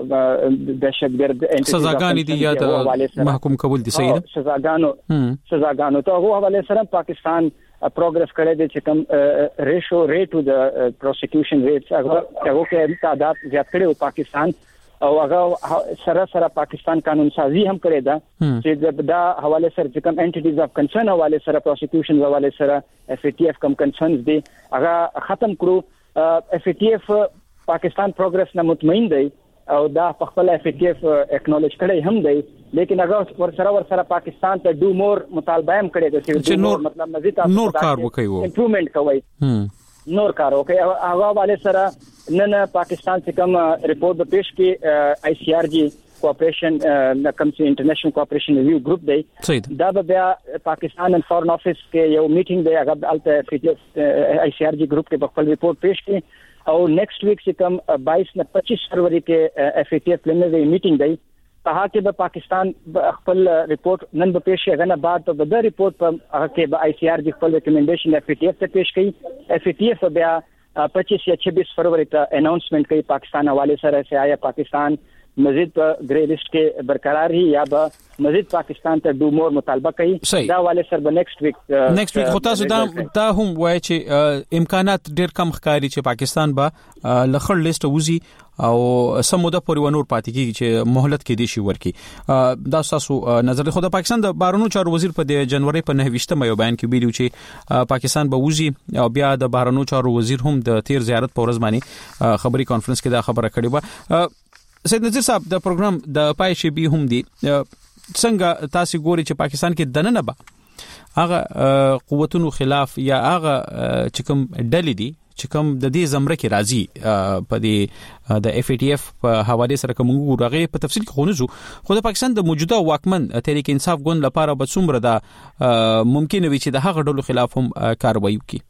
دهشتګرد سزاګانې دي یا د محکوم کول دي صحیح ده سزاګانو سزاګانو ته هغه حواله سره پاکستان پروګرس کړی دی چې کوم ریشو ریټ او د پروسیکیوشن ریټ هغه هغه کې تعداد زیات کړي او پاکستان او هغه سره سره پاکستان قانون سازي هم کړی دا چې دا حواله سره چې کوم انټیټیز اف کنسرن حواله سره پروسیکیوشن حواله سره اف ای ټی اف کوم کنسرنز دي هغه ختم کړو اف ای ټی اف پاکستان پروګرس نه مطمئن دی او دا په خپل اف ای ټی اف اکنالج کړی هم دی لیکن هغه ور سره ور سره پاکستان ته ډو مور مطالبه هم کړی دی چې نور مطلب مزید نور کار وکړي امپروومنت کوي نور کار وکړي هغه والے سره نن پاکستان چې کوم ریپورت پیش کړي آی سی آر جی کوآپریشن کوم چې انټرنیشنل کوآپریشن ریویو ګروپ دی دا بیا پاکستان ان فورن افیس کې یو میټینګ دی هغه الته آی سی آر جی ګروپ کې خپل ریپورت پیش کړي او نیکسٹ ویک چې کوم بائیس نه پچیس فروری کې اف ای ټی اف لمنه میټینګ دی هغه کې به پاکستان خپل ریپورت نن به پیش غنه بعد په د ریپورت په هغه کې به آی سی آر د خپل ریکمنډیشن اف ټی اف ته پیش کړي. اف ټی اف بیا پچیس یا چھبیس فروری ته اناؤنسمنٹ کوي پاکستان حواله سره چې آیا پاکستان مزید په گری لیسٹ کې برقرار هي یا به مزید پاکستان ته ډو مور مطالبه کوي. دا حواله سره به نیکسټ ویک نیکسټ ویک خو تاسو دا دا هم وایي چې امکانات ډېر کم ښکاري چې پاکستان به لخر لیست وزي او سموده پورې ونور پاتې کیږي چې مهلت کې دي شي ورکی. دا تاسو نظر خو د پاکستان د بهرنیو چارو وزیر په د جنوري په نه ویشتمه یو بیان کې ویلو چې پاکستان به وزي او بیا د بهرنیو چارو وزیر هم د تیر زیارت په ورځ باندې خبري کانفرنس کې دا خبره کړې و. سید نذیر صاحب د پروګرام د پای شی بي هم دي څنګه تاسو ګوري چې پاکستان کې دننه به هغه قوتونو خلاف یا هغه چې کوم ډلې دي چې کوم د دې زمره کې راځي په دې د اف ای ټی اف په حواله سره کوم ګورغه په تفصیل کې خونځو خو د پاکستان د موجوده واکمن تحریک انصاف ګوند لپاره به څومره دا ممکن وي چې د هغه ډلو خلاف هم کاروایی وکړي.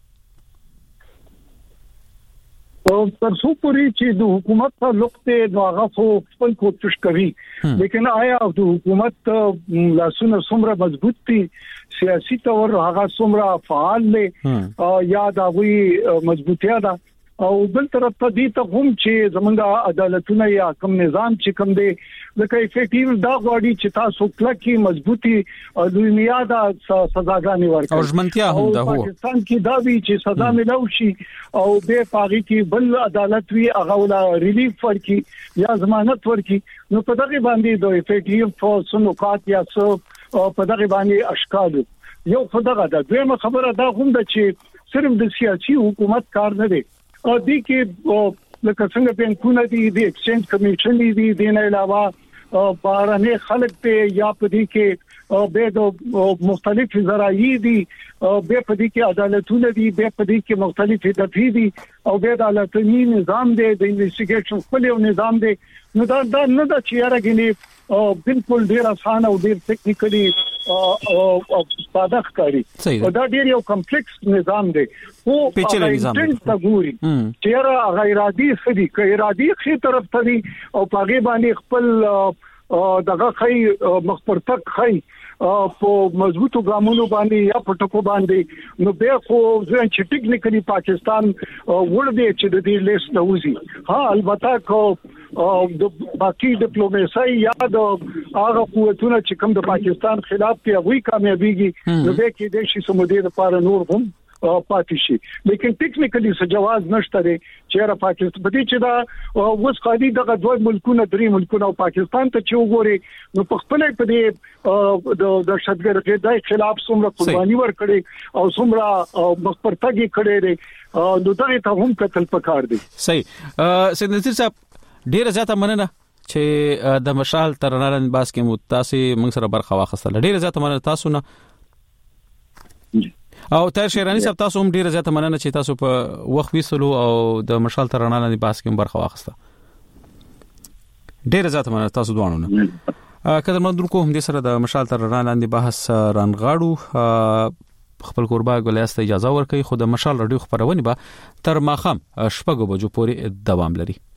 او تر څو پورې چې د حکومت په لوخته نو هغه خپل کوشش کوي لیکن آیا د حکومت لاسونه څومره مضبوط دي سیاسي تور هغه څومره فعال دي یا دا وی مضبوطیا ده او بل طرف ته دي ته هم چې زمونږ عدالتونه یا کوم نظام چې کوم دی لکه افیکټیو دا غواړي چې تاسو کلکي مضبوطي او دنیا دا سزاګانې ورکړي او ژمنتیا هم ده. هو پاکستان کې دا وی چې سزا ملو شي او به پاغي کې بل عدالت وی هغه ولا ریلیف ورکي یا ضمانت ورکي نو په دغه باندې د افیکټیو فورس نقاط یا څو په دغه باندې اشکال یو خدغه دا دویمه خبره دا هم ده چې صرف د سیاسي حکومت کار نه دی او دي کې لکه څنګه بانکونه دي د ایکسچینج کمیشن دي د نه علاوه بارانه خلک ته یا پدې کې به د مختلف ذرایع دي به پدې کې عدالتونه دي به پدې کې مختلف دفعې دي او به د عدالتي نظام دی د انویسټیګیشن خپل یو نظام دی نو دا نه دا چې راګنی بالکل ډیر آسان او ډیر ټیکنیکلی او ساده ښکاري او دا ډیر یو کمپلیکس نظام دی او پیچلې نظام دی دا ګوري چې را غیر عادي خدي غیر عادي خي طرف ته دي او پاګې باندې خپل دغه خي مخپرتک خي په مضبوطو ګامونو باندې یا پټکو باندې نو به خو ځین چې ټیکنیکلی پاکستان ور دي چې د دې لیست نوځي. ها البته کو د باقي ډیپلوماسي یا د هغه قوتونو چې کوم د پاکستان خلاف کې وی کامیابیږي نو به کې د شي سمودي لپاره نور هم پاتې شي لیکن ټیکنیکلی څه جواز نشته دی چې را پاکستان په دې چې دا اوس خالي دغه دوه ملکونه درې ملکونه او پاکستان ته چې وګوري نو په خپل په دې د دهشتګردۍ د خلاف څومره قرباني ورکړي او څومره مخپرتګي کړي دي نو دا ته هم قتل پکار دي. صحیح سید نذیر صاحب ډیره زیاته مننه چې د مشال ترنالند باس کې متاسي موږ سره برخه واخیستله. ډیره زیاته مننه تاسو نه او تر شیرانی صاحب تاسو هم ډیره زیاته مننه چې تاسو په وخت ویسلو او د مشال ترنالند باس کې برخه واخیسته. ډیره زیاته مننه تاسو دوانو نه. کله مندر کو هم د سره د مشال ترنالند بحث رانغاړو خپل قربا ګولیاسته اجازه ورکړي خو د مشال رادیو خبرونه به تر ماخام شپږ بجو پورې دوام لري.